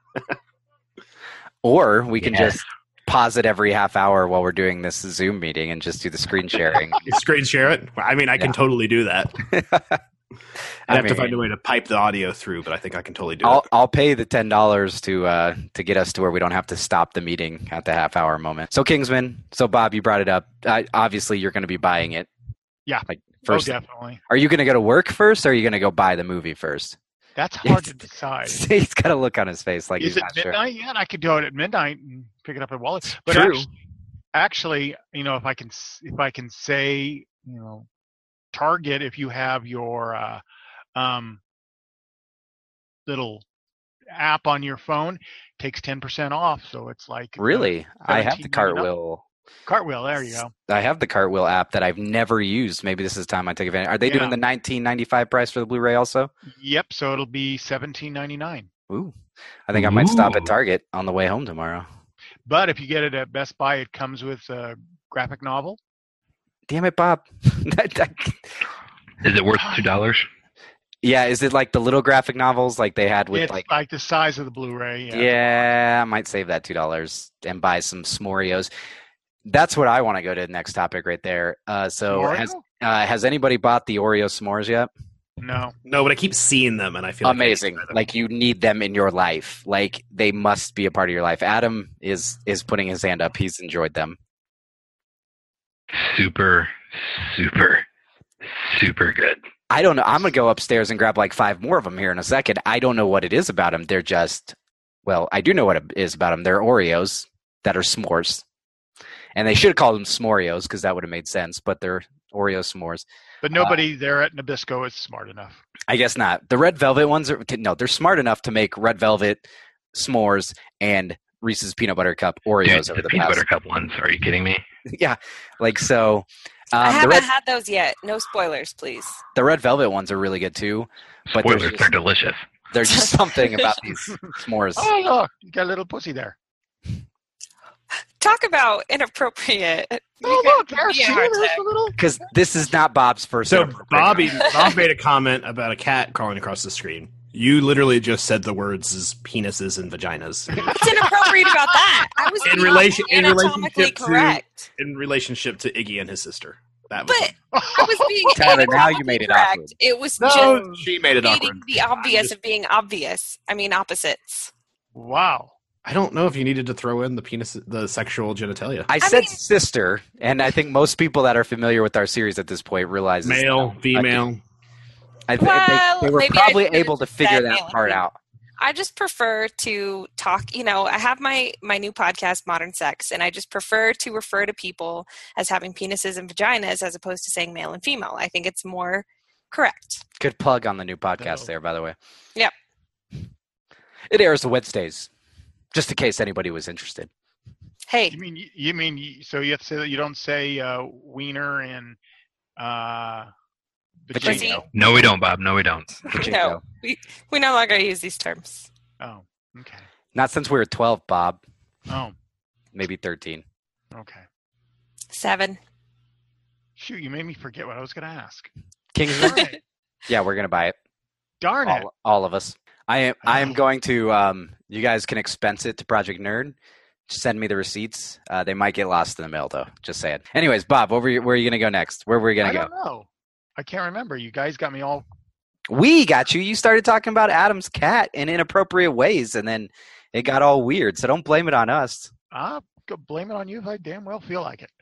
Speaker 2: Or we can
Speaker 3: Yes.
Speaker 2: just pause it every half hour while we're doing this Zoom meeting and just do the screen sharing.
Speaker 5: Screen share it? I mean, I can
Speaker 2: Yeah.
Speaker 5: totally do that. I
Speaker 2: I
Speaker 5: have to
Speaker 2: mean-
Speaker 5: find a way to pipe the audio through, but I think I can totally do
Speaker 2: I'll
Speaker 5: it.
Speaker 2: I'll pay the ten dollars to uh to get us to where we don't have to stop the meeting at the half hour moment. So Kingsman, so Bob, you brought it up. Uh, obviously, you're going to be buying it.
Speaker 4: Yeah.
Speaker 2: Like
Speaker 4: Oh,
Speaker 2: first,
Speaker 4: definitely.
Speaker 2: are you going to go to work first, or are you going to go buy the movie first?
Speaker 4: That's hard to
Speaker 2: Yes.
Speaker 4: decide.
Speaker 2: He's got a look on his face like
Speaker 4: Is
Speaker 2: he's
Speaker 4: it
Speaker 2: not sure.
Speaker 4: midnight yet? I could do it at midnight and pick it up at Wallet. But
Speaker 2: True.
Speaker 4: Actually, actually, you know, if I can, s- if I can say, you know, Target, if you have your uh, um, little app on your phone, takes ten percent off. So it's like uh,
Speaker 2: Really, I have the
Speaker 4: seventeen ninety-nine.
Speaker 2: Cartwheel.
Speaker 4: Cartwheel. There you go.
Speaker 2: I have the Cartwheel app that I've never used. Maybe this is time I take advantage. Are they
Speaker 4: Yeah.
Speaker 2: doing the nineteen ninety-five price for the Blu-ray also?
Speaker 4: Yep. So it'll be seventeen ninety-nine.
Speaker 2: Ooh, I think I might stop at
Speaker 3: Ooh.
Speaker 2: Target on the way home tomorrow.
Speaker 4: But if you get it at Best Buy, it comes with a graphic novel.
Speaker 2: Damn it, Bob.
Speaker 3: Is it worth two dollars?
Speaker 2: Yeah, is it like the little graphic novels like they had with
Speaker 4: It's
Speaker 2: like?
Speaker 4: like, the size of the Blu-ray.
Speaker 2: Yeah.
Speaker 4: Yeah.
Speaker 2: I might save that two dollars and buy some s'morios. That's what I want to go to the next topic right there. Uh, so
Speaker 4: Oreo?
Speaker 2: has uh, has anybody bought the Oreo s'mores yet?
Speaker 4: No.
Speaker 5: No, but I keep seeing them, and I feel like I need to
Speaker 2: Amazing.
Speaker 5: try them.
Speaker 2: Like you need them in your life. Like they must be a part of your life. Adam is is putting his hand up. He's enjoyed them.
Speaker 3: Super, super, super good.
Speaker 2: I don't know. I'm gonna go upstairs and grab like five more of them here in a second. I don't know what it is about them. They're just, well, I do know what it is about them. They're Oreos that are s'mores, and they should have called them s'morios because that would have made sense. But they're Oreo s'mores.
Speaker 4: But nobody there at Nabisco is smart enough.
Speaker 2: I guess not. The red velvet ones are no. They're smart enough to make red velvet s'mores and Reese's peanut butter cup Oreos
Speaker 3: Dude,
Speaker 2: over
Speaker 3: the
Speaker 2: the
Speaker 3: peanut
Speaker 2: past.
Speaker 3: butter cup ones. Are you kidding me?
Speaker 2: Yeah, like so. Um,
Speaker 6: I
Speaker 2: the
Speaker 6: haven't
Speaker 2: red,
Speaker 6: had those yet. No spoilers, please.
Speaker 2: the red velvet ones are really good too. But there's
Speaker 3: Spoilers,
Speaker 2: just-
Speaker 3: they're delicious.
Speaker 2: There's just something about these s'mores.
Speaker 4: Oh, look, you got a little pussy there.
Speaker 6: Talk about inappropriate.
Speaker 4: Oh,
Speaker 6: You
Speaker 4: look,
Speaker 6: guys
Speaker 4: there
Speaker 6: give me
Speaker 4: she
Speaker 6: a hard
Speaker 4: is.
Speaker 6: time.
Speaker 4: A little.
Speaker 2: Because this is not Bob's first.
Speaker 5: So
Speaker 2: inappropriate
Speaker 5: Bobby,
Speaker 2: comment.
Speaker 5: Bob made a comment about a cat crawling across the screen. You literally just said the words as penises and vaginas
Speaker 6: What's inappropriate about that? I was
Speaker 5: In
Speaker 6: being
Speaker 5: relation- in
Speaker 6: anatomically
Speaker 5: relationship to-
Speaker 6: correct.
Speaker 5: in relationship to Iggy and his sister. That was
Speaker 6: But I was being
Speaker 2: Tyler, now you
Speaker 6: anatomically
Speaker 2: made it
Speaker 6: correct.
Speaker 2: awkward.
Speaker 6: It was
Speaker 5: no,
Speaker 6: just
Speaker 5: she made it
Speaker 6: stating
Speaker 5: awkward.
Speaker 6: the obvious
Speaker 5: just-
Speaker 6: of being obvious. I mean, opposites.
Speaker 4: Wow.
Speaker 5: I don't know if you needed to throw in the penis, the sexual genitalia.
Speaker 2: I
Speaker 6: I
Speaker 2: said
Speaker 6: mean-
Speaker 2: sister, and I think most people that are familiar with our series at this point realize it's
Speaker 5: Male,
Speaker 2: not.
Speaker 5: female.
Speaker 2: I think
Speaker 6: Well,
Speaker 2: they, they were
Speaker 6: maybe I
Speaker 2: probably
Speaker 6: should've
Speaker 2: able to
Speaker 6: just
Speaker 2: figure
Speaker 6: said
Speaker 2: that
Speaker 6: male and
Speaker 2: part
Speaker 6: female.
Speaker 2: out.
Speaker 6: I just prefer to talk, you know, I have my my new podcast, Modern Sex, and I just prefer to refer to people as having penises and vaginas as opposed to saying male and female. I think it's more correct.
Speaker 2: Good plug on the new podcast
Speaker 4: No.
Speaker 2: there, by the way.
Speaker 6: Yep.
Speaker 2: It airs Wednesdays, just in case anybody was interested.
Speaker 6: Hey,
Speaker 4: You mean you mean you- so you have to say that you don't say uh, wiener and uh,
Speaker 6: Pussy?
Speaker 4: vajaygo.
Speaker 3: No, we don't, Bob. No, we don't.
Speaker 2: Pachinko.
Speaker 6: no, we we no longer use these terms.
Speaker 4: Oh, okay.
Speaker 2: Not since we were twelve, Bob.
Speaker 4: Oh,
Speaker 2: Maybe thirteen.
Speaker 4: okay.
Speaker 6: Seven.
Speaker 4: Shoot, you made me forget what I was going to ask.
Speaker 2: Kingsman?
Speaker 4: Darn it.
Speaker 2: Yeah, we're gonna buy it.
Speaker 4: Darn it.
Speaker 2: All, all of us. I am. I am
Speaker 4: Oh.
Speaker 2: going to. Um, you guys can expense it to Project Nerd. Just send me the receipts. Uh, they might get lost in the mail, though. Just saying. Anyways, Bob, where were you, where are you gonna go next? Where were you
Speaker 4: I
Speaker 2: gonna go?
Speaker 4: don't know. I can't remember. You guys got me all.
Speaker 2: We got you. You started talking about Adam's cat in inappropriate ways, and then it got all weird. So don't blame it on us.
Speaker 4: Ah, go blame it on you if I damn well feel like it.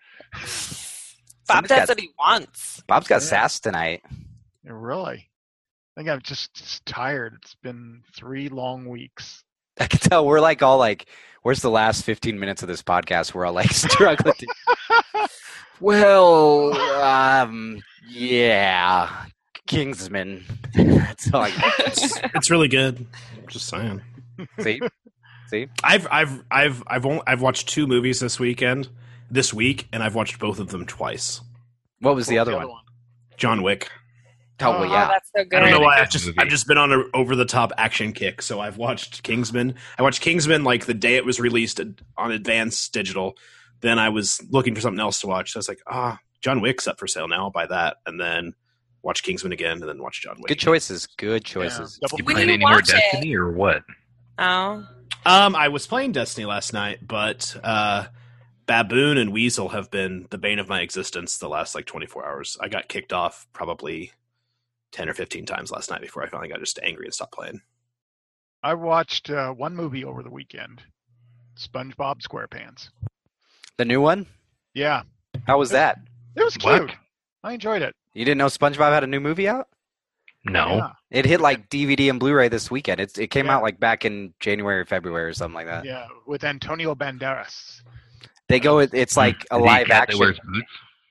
Speaker 6: Bob
Speaker 2: Somebody's
Speaker 6: does
Speaker 2: got-
Speaker 6: what he wants.
Speaker 2: Bob's got
Speaker 4: Yeah.
Speaker 2: sass tonight.
Speaker 4: Yeah, really. I think I'm just, just tired. It's been three long weeks.
Speaker 2: I can tell we're like all like, where's the last fifteen minutes of this podcast? We're all like struggling. To... Well, um, yeah, Kingsman. That's all I got.
Speaker 5: It's, it's really good. Just saying.
Speaker 2: See, see.
Speaker 5: I've I've I've I've only, I've watched two movies this weekend, this week, and I've watched both of them twice.
Speaker 2: What was the
Speaker 4: What
Speaker 2: other
Speaker 4: was
Speaker 2: one?
Speaker 5: John Wick.
Speaker 2: Oh, well,
Speaker 4: Oh,
Speaker 6: Oh,
Speaker 2: yeah.
Speaker 6: that's so
Speaker 5: I
Speaker 6: good.
Speaker 5: don't know
Speaker 3: really
Speaker 5: why.
Speaker 3: good
Speaker 5: I've just
Speaker 3: movie.
Speaker 5: I've just been on an over the top action kick. So I've watched Kingsman. I watched Kingsman like the day it was released on Advance Digital. Then I was looking for something else to watch. So I was like, ah, John Wick's up for sale now. I'll buy that, and then watch Kingsman again, and then watch John Wick.
Speaker 2: Good choices. Good choices.
Speaker 4: Yeah, double
Speaker 3: You
Speaker 6: We
Speaker 3: playing
Speaker 6: didn't
Speaker 3: any more
Speaker 6: watch it.
Speaker 3: Destiny or what?
Speaker 6: Oh,
Speaker 5: Um, I was playing Destiny last night, but uh, Baboon and Weasel have been the bane of my existence the last like twenty-four hours. I got kicked off probably ten or fifteen times last night before I finally got just angry and stopped playing.
Speaker 4: I watched uh, one movie over the weekend, SpongeBob SquarePants.
Speaker 2: The new one?
Speaker 4: Yeah,
Speaker 2: How was that?
Speaker 4: it was
Speaker 3: What?
Speaker 4: cute. I enjoyed it.
Speaker 2: You didn't know SpongeBob had a new movie out?
Speaker 3: No.
Speaker 4: Yeah,
Speaker 2: It hit like D V D and Blu-ray this weekend. It it came
Speaker 4: Yeah.
Speaker 2: out like back in January or February or something like that.
Speaker 4: yeah, with Antonio Banderas.
Speaker 2: They go. It's like a
Speaker 3: Is he
Speaker 2: live
Speaker 3: cat that
Speaker 2: action.
Speaker 3: wears boots?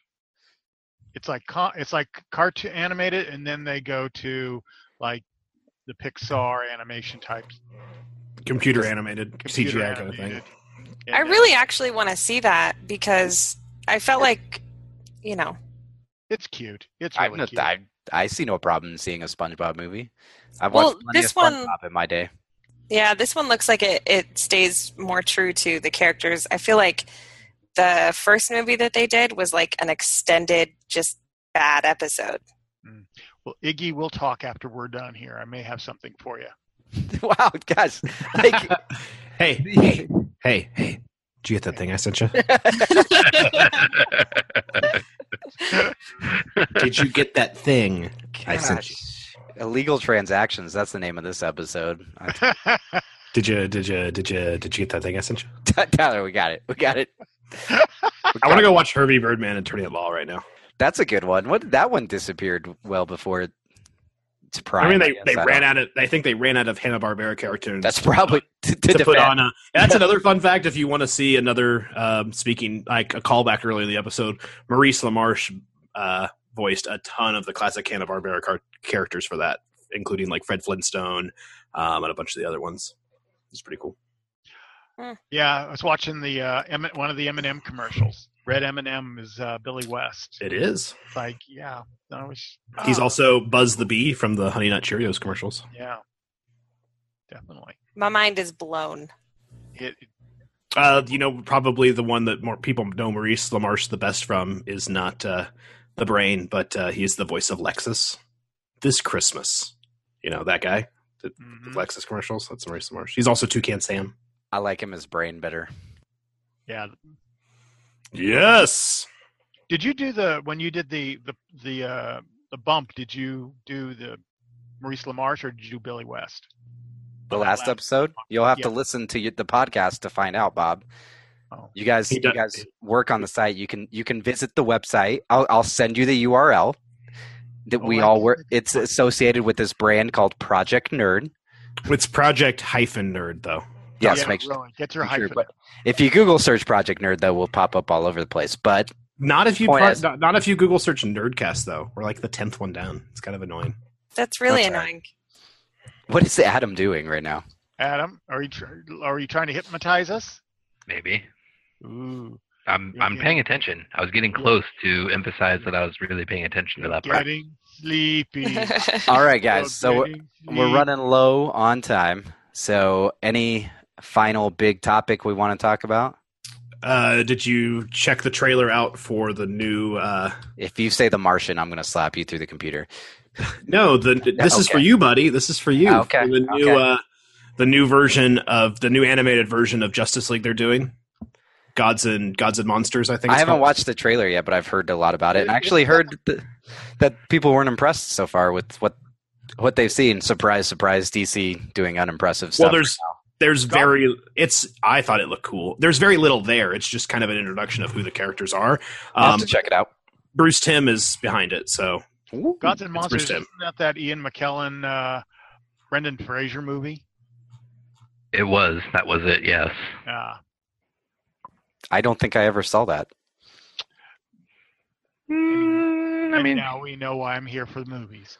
Speaker 4: It's like con- it's like cartoon animated, and then they go to like the Pixar animation types.
Speaker 5: Computer animated, C G I
Speaker 4: computer
Speaker 5: kind of thing.
Speaker 4: animated.
Speaker 6: I
Speaker 4: And, uh,
Speaker 6: really actually want to see that because I felt like, you know,
Speaker 4: It's cute. It's
Speaker 2: I,
Speaker 4: really cute.
Speaker 2: I I see no problem in seeing a SpongeBob movie. I've
Speaker 6: Well,
Speaker 2: watched plenty
Speaker 6: this
Speaker 2: of
Speaker 6: one-
Speaker 2: SpongeBob in my day.
Speaker 6: yeah, this one looks like it, it stays more true to the characters. I feel like the first movie that they did was like an extended, just bad episode.
Speaker 4: Well, Iggy, we'll talk after we're done here. I may have something for you.
Speaker 2: Wow, gosh! Like,
Speaker 5: Hey, hey, hey, hey! Did you get that thing I sent you? Did you get that thing I sent you?
Speaker 2: gosh. Illegal transactions. That's the name of this episode. I-
Speaker 5: Did you? Did you? Did you? Did you get that thing I sent you?
Speaker 2: Tyler, we got it. We got it.
Speaker 5: I want to go watch Herbie Birdman and Attorney at Law right now.
Speaker 2: That's a good one. What that one disappeared well before its prime.
Speaker 5: I mean, they,
Speaker 2: guess.
Speaker 5: they
Speaker 2: I
Speaker 5: ran
Speaker 2: don't-
Speaker 5: out of. I think they ran out of Hanna Barbera cartoons.
Speaker 2: That's probably to, to,
Speaker 5: to put
Speaker 2: defend.
Speaker 5: on a. That's another fun fact. If you want to see another, um, speaking like a callback earlier in the episode, Maurice LaMarche uh, voiced a ton of the classic Hanna Barbera car- characters for that, including like Fred Flintstone um, and a bunch of the other ones. It's pretty cool.
Speaker 4: Yeah, I was watching the uh, M- one of the M and M commercials. Red M and M is uh, Billy West.
Speaker 5: It is.
Speaker 4: It's like, yeah, I was.
Speaker 5: He's
Speaker 4: oh,
Speaker 5: also Buzz the Bee from the Honey Nut Cheerios commercials.
Speaker 4: Yeah, definitely.
Speaker 6: My mind is blown.
Speaker 4: It,
Speaker 5: Uh, you know, probably the one that more people know Maurice LaMarche the best from is not uh, the Brain, but uh, he's the voice of Lexus. This Christmas, you know that guy, the,
Speaker 4: mhm.
Speaker 5: the Lexus commercials. That's Maurice LaMarche. He's also Toucan Sam.
Speaker 2: I like him as Brain better.
Speaker 4: Yeah.
Speaker 5: Yes.
Speaker 4: Did you do the when you did the the the uh, the bump? Did you do the Maurice LaMarche or did you do Billy West?
Speaker 2: The
Speaker 4: Oh,
Speaker 2: last episode, you'll have to
Speaker 4: Yeah.
Speaker 2: listen to y- the podcast to find out, Bob.
Speaker 4: Oh.
Speaker 2: You guys,
Speaker 5: He
Speaker 2: you
Speaker 5: does-
Speaker 2: guys work on the site. You can you can visit the website. I'll I'll send you the U R L that
Speaker 4: Oh,
Speaker 2: we
Speaker 4: I
Speaker 2: all
Speaker 4: can
Speaker 2: work.
Speaker 4: look
Speaker 2: It's
Speaker 4: at it.
Speaker 2: associated with this brand called Project Nerd.
Speaker 5: It's Project hyphen Nerd though.
Speaker 2: Yes,
Speaker 4: yeah,
Speaker 2: make sure.
Speaker 4: really. Get your
Speaker 2: make sure,
Speaker 4: hyphen.
Speaker 2: but if you Google search Project Nerd, though, we'll pop up all over the place. But
Speaker 5: Not if you
Speaker 2: Point
Speaker 5: pro-
Speaker 2: is-
Speaker 5: not, not if you Google search Nerdcast though. We're like the tenth one down. It's kind of annoying.
Speaker 6: That's really
Speaker 5: That's all right.
Speaker 6: annoying.
Speaker 2: what is Adam doing right now?
Speaker 4: Adam, are you tr- are you trying to hypnotize us?
Speaker 3: Maybe.
Speaker 4: Ooh.
Speaker 3: I'm
Speaker 4: You're
Speaker 3: I'm
Speaker 4: getting-
Speaker 3: paying attention. I was getting close to emphasize that I was really paying attention to that part.
Speaker 4: Getting sleepy.
Speaker 2: All right, guys. So
Speaker 4: You're
Speaker 2: we're,
Speaker 4: getting
Speaker 2: we're
Speaker 4: sleepy.
Speaker 2: running low on time. So any final big topic we want to talk about?
Speaker 5: Uh, did you check the trailer out for the new? Uh,
Speaker 2: If you say The Martian, I'm going to slap you through the computer.
Speaker 5: no, the this is
Speaker 2: Okay.
Speaker 5: for you, buddy. This is for you.
Speaker 2: Oh, okay,
Speaker 5: For the new,
Speaker 2: okay.
Speaker 5: uh, the new version of the new animated version of Justice League they're doing. Gods and Gods and Monsters. I think
Speaker 2: I
Speaker 5: it's
Speaker 2: haven't
Speaker 5: called.
Speaker 2: watched the trailer yet, but I've heard a lot about it, and I actually heard th- that people weren't impressed so far with what what they've seen. Surprise, surprise! D C doing unimpressive stuff.
Speaker 5: Well, there's there's very it's. I thought it looked cool. There's very little there. It's just kind of an introduction of who the characters are.
Speaker 2: I'll have
Speaker 5: Um,
Speaker 2: to check it out.
Speaker 5: Bruce Timm is behind it, so
Speaker 4: Gods and
Speaker 5: It's
Speaker 4: Monsters,
Speaker 5: Bruce Timm.
Speaker 4: isn't that that Ian McKellen, uh, Brendan Fraser movie?
Speaker 3: It was. That was it. Yes.
Speaker 4: Uh,
Speaker 2: I don't think I ever saw that.
Speaker 3: Mm, I
Speaker 4: and
Speaker 3: mean,
Speaker 4: now we know why I'm here for the movies.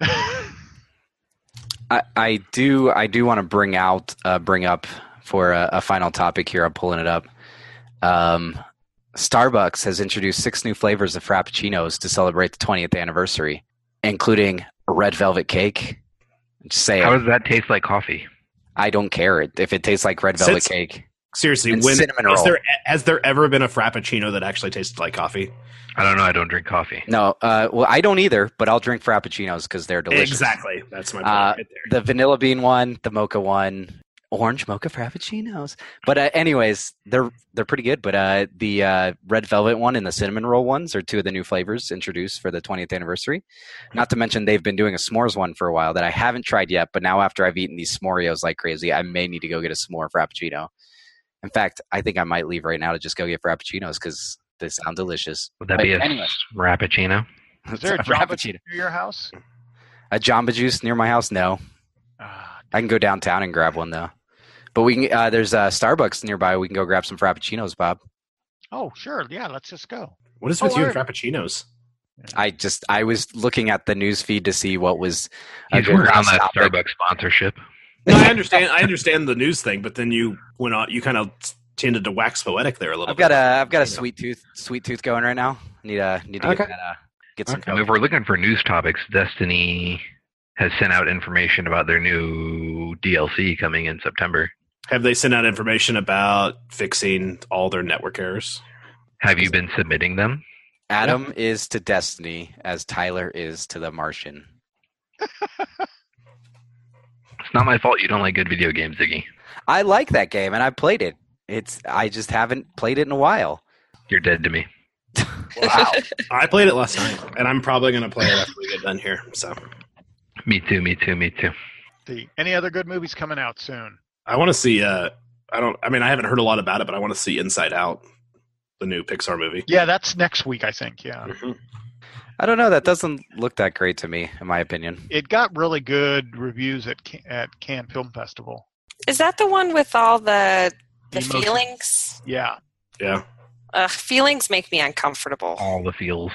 Speaker 2: I, I do I do want to bring out uh, bring up for a, a final topic here. I'm pulling it up. Um, Starbucks has introduced six new flavors of Frappuccinos to celebrate the twentieth anniversary, including a red velvet cake. Just say
Speaker 3: how
Speaker 2: it.
Speaker 3: does that taste like coffee?
Speaker 2: I don't care it if it tastes like red velvet
Speaker 5: Since-
Speaker 2: cake.
Speaker 5: seriously,
Speaker 2: And
Speaker 5: when
Speaker 2: cinnamon
Speaker 5: has
Speaker 2: roll.
Speaker 5: there has there ever been a Frappuccino that actually tasted like coffee?
Speaker 3: I don't know. I don't drink coffee.
Speaker 2: No, uh, well, I don't either, but I'll drink Frappuccinos because they're delicious.
Speaker 5: Exactly, that's my point
Speaker 2: Uh,
Speaker 5: right there.
Speaker 2: The vanilla bean one, the mocha one, orange mocha Frappuccinos. But uh, anyways, they're they're pretty good. But uh, the uh, red velvet one and the cinnamon roll ones are two of the new flavors introduced for the twentieth anniversary. Not to mention they've been doing a s'mores one for a while that I haven't tried yet. But now after I've eaten these s'moreos like crazy, I may need to go get a s'more Frappuccino. In fact, I think I might leave right now to just go get Frappuccinos because they sound delicious.
Speaker 3: Would that
Speaker 2: But
Speaker 3: be a
Speaker 2: anyways.
Speaker 3: Frappuccino?
Speaker 4: Is there a
Speaker 2: Frappuccino.
Speaker 4: Jamba near your house?
Speaker 2: A Jamba Juice near my house? No.
Speaker 4: Ah,
Speaker 2: I can go downtown and grab one though. But we can. Uh, there's a Starbucks nearby. We can go grab some Frappuccinos, Bob.
Speaker 4: oh, sure. Yeah, let's just go.
Speaker 5: What is with
Speaker 4: oh,
Speaker 5: you and
Speaker 4: I-
Speaker 5: Frappuccinos?
Speaker 2: I just I was looking at the news feed to see what was. a
Speaker 3: He's
Speaker 2: good
Speaker 3: working on
Speaker 2: last
Speaker 3: that
Speaker 2: topic.
Speaker 3: Starbucks sponsorship.
Speaker 5: No, I understand. I understand the news thing, but then you went on. You kind of tended to wax poetic there a little
Speaker 2: I've
Speaker 5: bit.
Speaker 2: got a I've got a sweet tooth sweet tooth going right now. Need a need to
Speaker 5: Okay.
Speaker 2: get that. Uh, get some.
Speaker 3: I mean, if we're looking for news topics, Destiny has sent out information about their new D L C coming in September.
Speaker 5: Have they sent out information about fixing all their network errors?
Speaker 3: Have you been submitting them?
Speaker 2: Adam is to Destiny as Tyler is to The Martian.
Speaker 3: It's not my fault you don't like good video games, Ziggy.
Speaker 2: I like that game and I played it. It's I just haven't played it in a while.
Speaker 3: You're dead to me.
Speaker 5: Wow. I played it last night, and I'm probably going to play it after we get done here. So
Speaker 3: Me too, me too, me too.
Speaker 4: The, any other good movies coming out soon?
Speaker 5: I want to see. Uh, I don't. I mean, I haven't heard a lot about it, but I want to see Inside Out, the new Pixar movie.
Speaker 4: Yeah, that's next week, I think. Yeah.
Speaker 5: Mhm.
Speaker 2: I don't know. That doesn't look that great to me, in my opinion.
Speaker 4: It got really good reviews at Can- at Cannes Film Festival.
Speaker 6: Is that the one with all the the
Speaker 4: Emotion.
Speaker 6: feelings?
Speaker 4: Yeah.
Speaker 5: Yeah.
Speaker 6: Ugh, feelings make me uncomfortable.
Speaker 3: All the feels.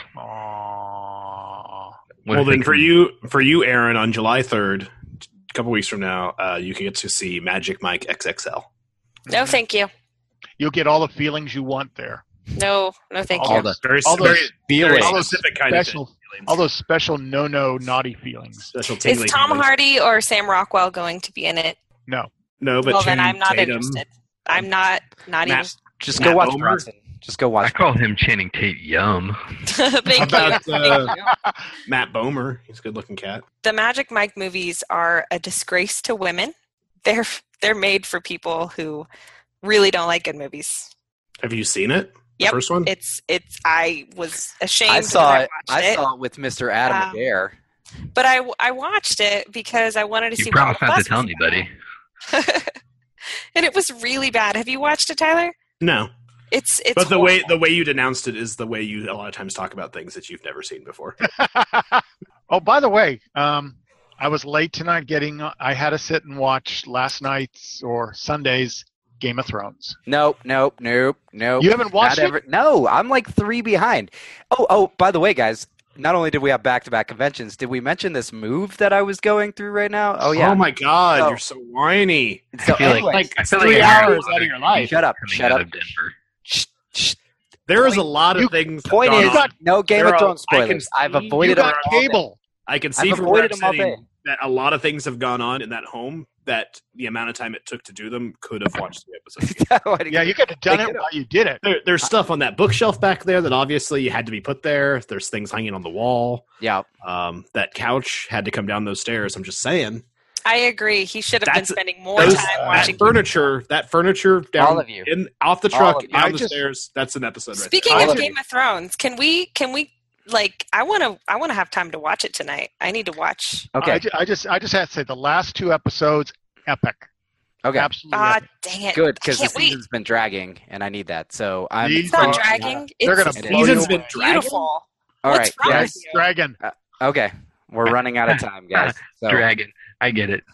Speaker 4: Aww.
Speaker 3: What
Speaker 5: well,
Speaker 3: if they
Speaker 5: then for
Speaker 3: can-
Speaker 5: you, for you, Aaron, on July third, a couple weeks from now, uh, you can get to see Magic Mike X X L.
Speaker 6: No, thank you.
Speaker 4: You'll get all the feelings you want there.
Speaker 6: No, no, thank
Speaker 4: All
Speaker 6: you.
Speaker 2: the
Speaker 5: Very,
Speaker 4: All
Speaker 5: very,
Speaker 4: those
Speaker 5: very
Speaker 2: feelings.
Speaker 4: all those
Speaker 5: specific kind of
Speaker 4: special,
Speaker 5: feelings.
Speaker 4: all those special no-no naughty feelings.
Speaker 5: Special tingly
Speaker 6: Is Tom
Speaker 5: feelings.
Speaker 6: Hardy or Sam Rockwell going to be in it?
Speaker 4: No.
Speaker 5: No, but
Speaker 6: well, then
Speaker 5: Channing
Speaker 6: I'm not
Speaker 5: Tatum,
Speaker 6: interested. I'm not not
Speaker 5: Matt,
Speaker 2: Just
Speaker 5: Matt
Speaker 2: go watch
Speaker 5: Bomer?
Speaker 2: Bronson. Just go
Speaker 3: I
Speaker 2: watch.
Speaker 3: call him Channing Tate Yum.
Speaker 6: even. Thank
Speaker 5: How about
Speaker 6: you.
Speaker 5: uh, Matt Bomer? He's a good-looking cat.
Speaker 6: The Magic Mike movies are a disgrace to women. They're they're made for people who really don't like good movies.
Speaker 5: Have you seen it? The
Speaker 6: Yep.
Speaker 5: first one?
Speaker 6: It's it's. I was ashamed.
Speaker 2: I
Speaker 6: when
Speaker 2: saw
Speaker 6: I
Speaker 2: it.
Speaker 6: watched
Speaker 2: I
Speaker 6: it,
Speaker 2: saw it with Mister Adam
Speaker 6: Um,
Speaker 2: Adair.
Speaker 6: but I I watched it because I wanted to
Speaker 3: You
Speaker 6: see. what all
Speaker 3: promised
Speaker 6: the
Speaker 3: not to
Speaker 6: fuss
Speaker 3: tell
Speaker 6: was
Speaker 3: anybody.
Speaker 6: about. And it was really bad. Have you watched it, Tyler?
Speaker 5: No.
Speaker 6: It's it's.
Speaker 5: But the way
Speaker 6: horrible.
Speaker 5: the way you denounced it is the way you a lot of times talk about things that you've never seen before.
Speaker 4: Oh, by the way, um, I was late tonight getting. I had to sit and watch last night's or Sunday's Game of Thrones.
Speaker 2: Nope, nope, nope, nope.
Speaker 4: You haven't watched
Speaker 2: Not
Speaker 4: it?
Speaker 2: ever- No, I'm like three behind. Oh, oh. By the way, guys, not only did we have back-to-back conventions, did we mention this move that I was going through right now? Oh yeah.
Speaker 5: Oh my god,
Speaker 2: So-
Speaker 5: you're so whiny.
Speaker 2: So
Speaker 3: I feel like-
Speaker 2: anyways,
Speaker 5: Like
Speaker 3: I feel
Speaker 5: three
Speaker 3: like I heard
Speaker 5: hours
Speaker 3: about
Speaker 5: out of
Speaker 3: it
Speaker 5: your life.
Speaker 2: shut up,
Speaker 3: Coming
Speaker 2: shut
Speaker 3: out
Speaker 2: up,
Speaker 3: of Denver.
Speaker 5: There is a lot of things.
Speaker 2: Point
Speaker 5: gone
Speaker 2: is,
Speaker 5: on.
Speaker 4: got-
Speaker 2: no Game
Speaker 5: there
Speaker 2: of
Speaker 5: are-
Speaker 2: Thrones
Speaker 5: I can
Speaker 2: spoilers. I've
Speaker 5: see-
Speaker 2: avoided
Speaker 4: You
Speaker 2: them
Speaker 4: got
Speaker 2: all day.
Speaker 4: cable.
Speaker 5: I can see
Speaker 2: I've
Speaker 5: from where I'm
Speaker 2: avoided them all
Speaker 5: sitting
Speaker 2: day.
Speaker 5: that a lot of things have gone on in that home that the amount of time it took to do them could have watched the episode.
Speaker 4: Yeah, you could have done
Speaker 2: They
Speaker 4: it
Speaker 2: could've.
Speaker 4: while you did it.
Speaker 5: There, there's stuff on that bookshelf back there that obviously had to be put there. There's things hanging on the wall.
Speaker 2: Yeah.
Speaker 5: Um, that couch had to come down those stairs. I'm just saying.
Speaker 6: I agree. He should have been
Speaker 5: That's-
Speaker 6: spending more
Speaker 5: Those,
Speaker 6: time
Speaker 5: that
Speaker 6: watching.
Speaker 5: furniture, that furniture down
Speaker 2: All of you.
Speaker 5: in off the
Speaker 2: All
Speaker 5: truck
Speaker 2: of you.
Speaker 5: down
Speaker 4: I
Speaker 5: the
Speaker 4: just-
Speaker 5: stairs. That's an episode. Right
Speaker 6: Speaking
Speaker 5: there.
Speaker 2: All
Speaker 6: of
Speaker 2: of
Speaker 6: Game
Speaker 2: you.
Speaker 6: of Thrones, can we can we like I want to I want to have time to watch it tonight. I need to watch.
Speaker 2: Okay.
Speaker 4: I, ju- I just I just have to say the last two episodes, epic.
Speaker 2: Okay.
Speaker 4: Absolutely.
Speaker 6: Ah,
Speaker 4: epic.
Speaker 6: dang it.
Speaker 2: Good, because
Speaker 6: I
Speaker 2: the
Speaker 6: can't wait.
Speaker 2: season's been dragging, and I need that. So I'm.
Speaker 4: These
Speaker 6: It's not
Speaker 4: are-
Speaker 6: dragging.
Speaker 4: They're
Speaker 6: It's
Speaker 4: gonna
Speaker 2: It
Speaker 4: blow
Speaker 2: is.
Speaker 4: you
Speaker 5: Season's been
Speaker 4: away.
Speaker 5: dragging?
Speaker 6: beautiful.
Speaker 2: All
Speaker 6: What's
Speaker 2: right.
Speaker 6: wrong
Speaker 2: guys.
Speaker 6: with
Speaker 4: Yes,
Speaker 6: you?
Speaker 4: dragon.
Speaker 2: Okay. We're running out of time, guys. So,
Speaker 3: Dragon. I get it.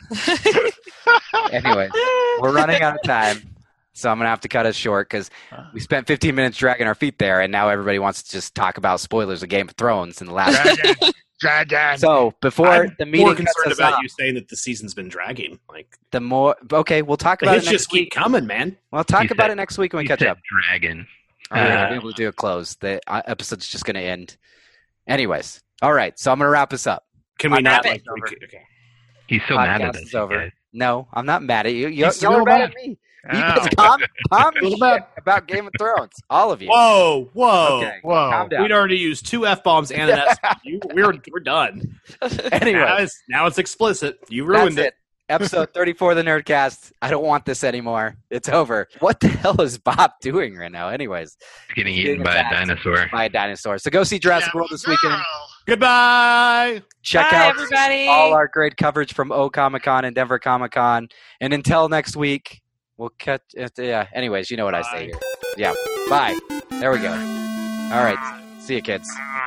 Speaker 2: anyways, we're running out of time. So I'm gonna have to cut us short because we spent fifteen minutes dragging our feet there, and now everybody wants to just talk about spoilers of Game of Thrones in the last.
Speaker 4: Dragon. Dragon.
Speaker 2: So before
Speaker 5: I'm
Speaker 2: the meeting
Speaker 5: more
Speaker 2: cuts
Speaker 5: concerned
Speaker 2: us
Speaker 5: about
Speaker 2: off,
Speaker 5: you saying that the season's been dragging. Like
Speaker 2: the more okay, we'll talk
Speaker 5: the
Speaker 2: about it
Speaker 5: hits
Speaker 2: next
Speaker 5: just
Speaker 2: week.
Speaker 5: keep coming, man.
Speaker 2: We'll talk
Speaker 3: He
Speaker 2: about
Speaker 3: said-
Speaker 2: it next week when we
Speaker 3: He
Speaker 2: catch
Speaker 3: said
Speaker 2: up.
Speaker 3: Dragon.
Speaker 2: All right,
Speaker 3: Uh,
Speaker 2: I'll be able to do a close. The uh, episode's just going to end. Anyways, all right. So I'm going to wrap us up.
Speaker 5: Can we
Speaker 6: I'll
Speaker 5: not?
Speaker 6: wrap
Speaker 5: Like,
Speaker 6: it.
Speaker 5: we could- okay.
Speaker 3: He's so mad at
Speaker 2: Podcast
Speaker 3: us.
Speaker 2: is over.
Speaker 3: guys.
Speaker 2: No, I'm not mad at you. You
Speaker 5: He's
Speaker 2: y'all are
Speaker 5: still
Speaker 2: mad
Speaker 5: mad.
Speaker 2: at me. You
Speaker 4: Ow.
Speaker 2: guys calm, calm your
Speaker 5: Little
Speaker 2: shit about Game of Thrones. All of you.
Speaker 5: Whoa, whoa.
Speaker 2: Okay.
Speaker 4: Whoa.
Speaker 2: Calm down.
Speaker 5: We'd already used two F bombs and an S. You, we're we're done.
Speaker 2: Anyway,
Speaker 5: Now it's, now it's explicit. You
Speaker 2: that's
Speaker 5: ruined
Speaker 2: it.
Speaker 5: it.
Speaker 2: Episode thirty-four of the Nerdcast. I don't want this anymore. It's over. What the hell is Bob doing right now? Anyways,
Speaker 3: He's getting
Speaker 2: Getting
Speaker 3: eaten by a
Speaker 2: attacked.
Speaker 3: dinosaur.
Speaker 2: by a dinosaur. So go see Jurassic World this weekend.
Speaker 5: Goodbye.
Speaker 2: Check
Speaker 6: Bye,
Speaker 2: out
Speaker 6: everybody.
Speaker 2: all our great coverage from O Comic Con and Denver Comic Con. And until next week, we'll catch. Yeah. Anyways, you know what I say here. Yeah. Bye. There we go. All right. See you, kids.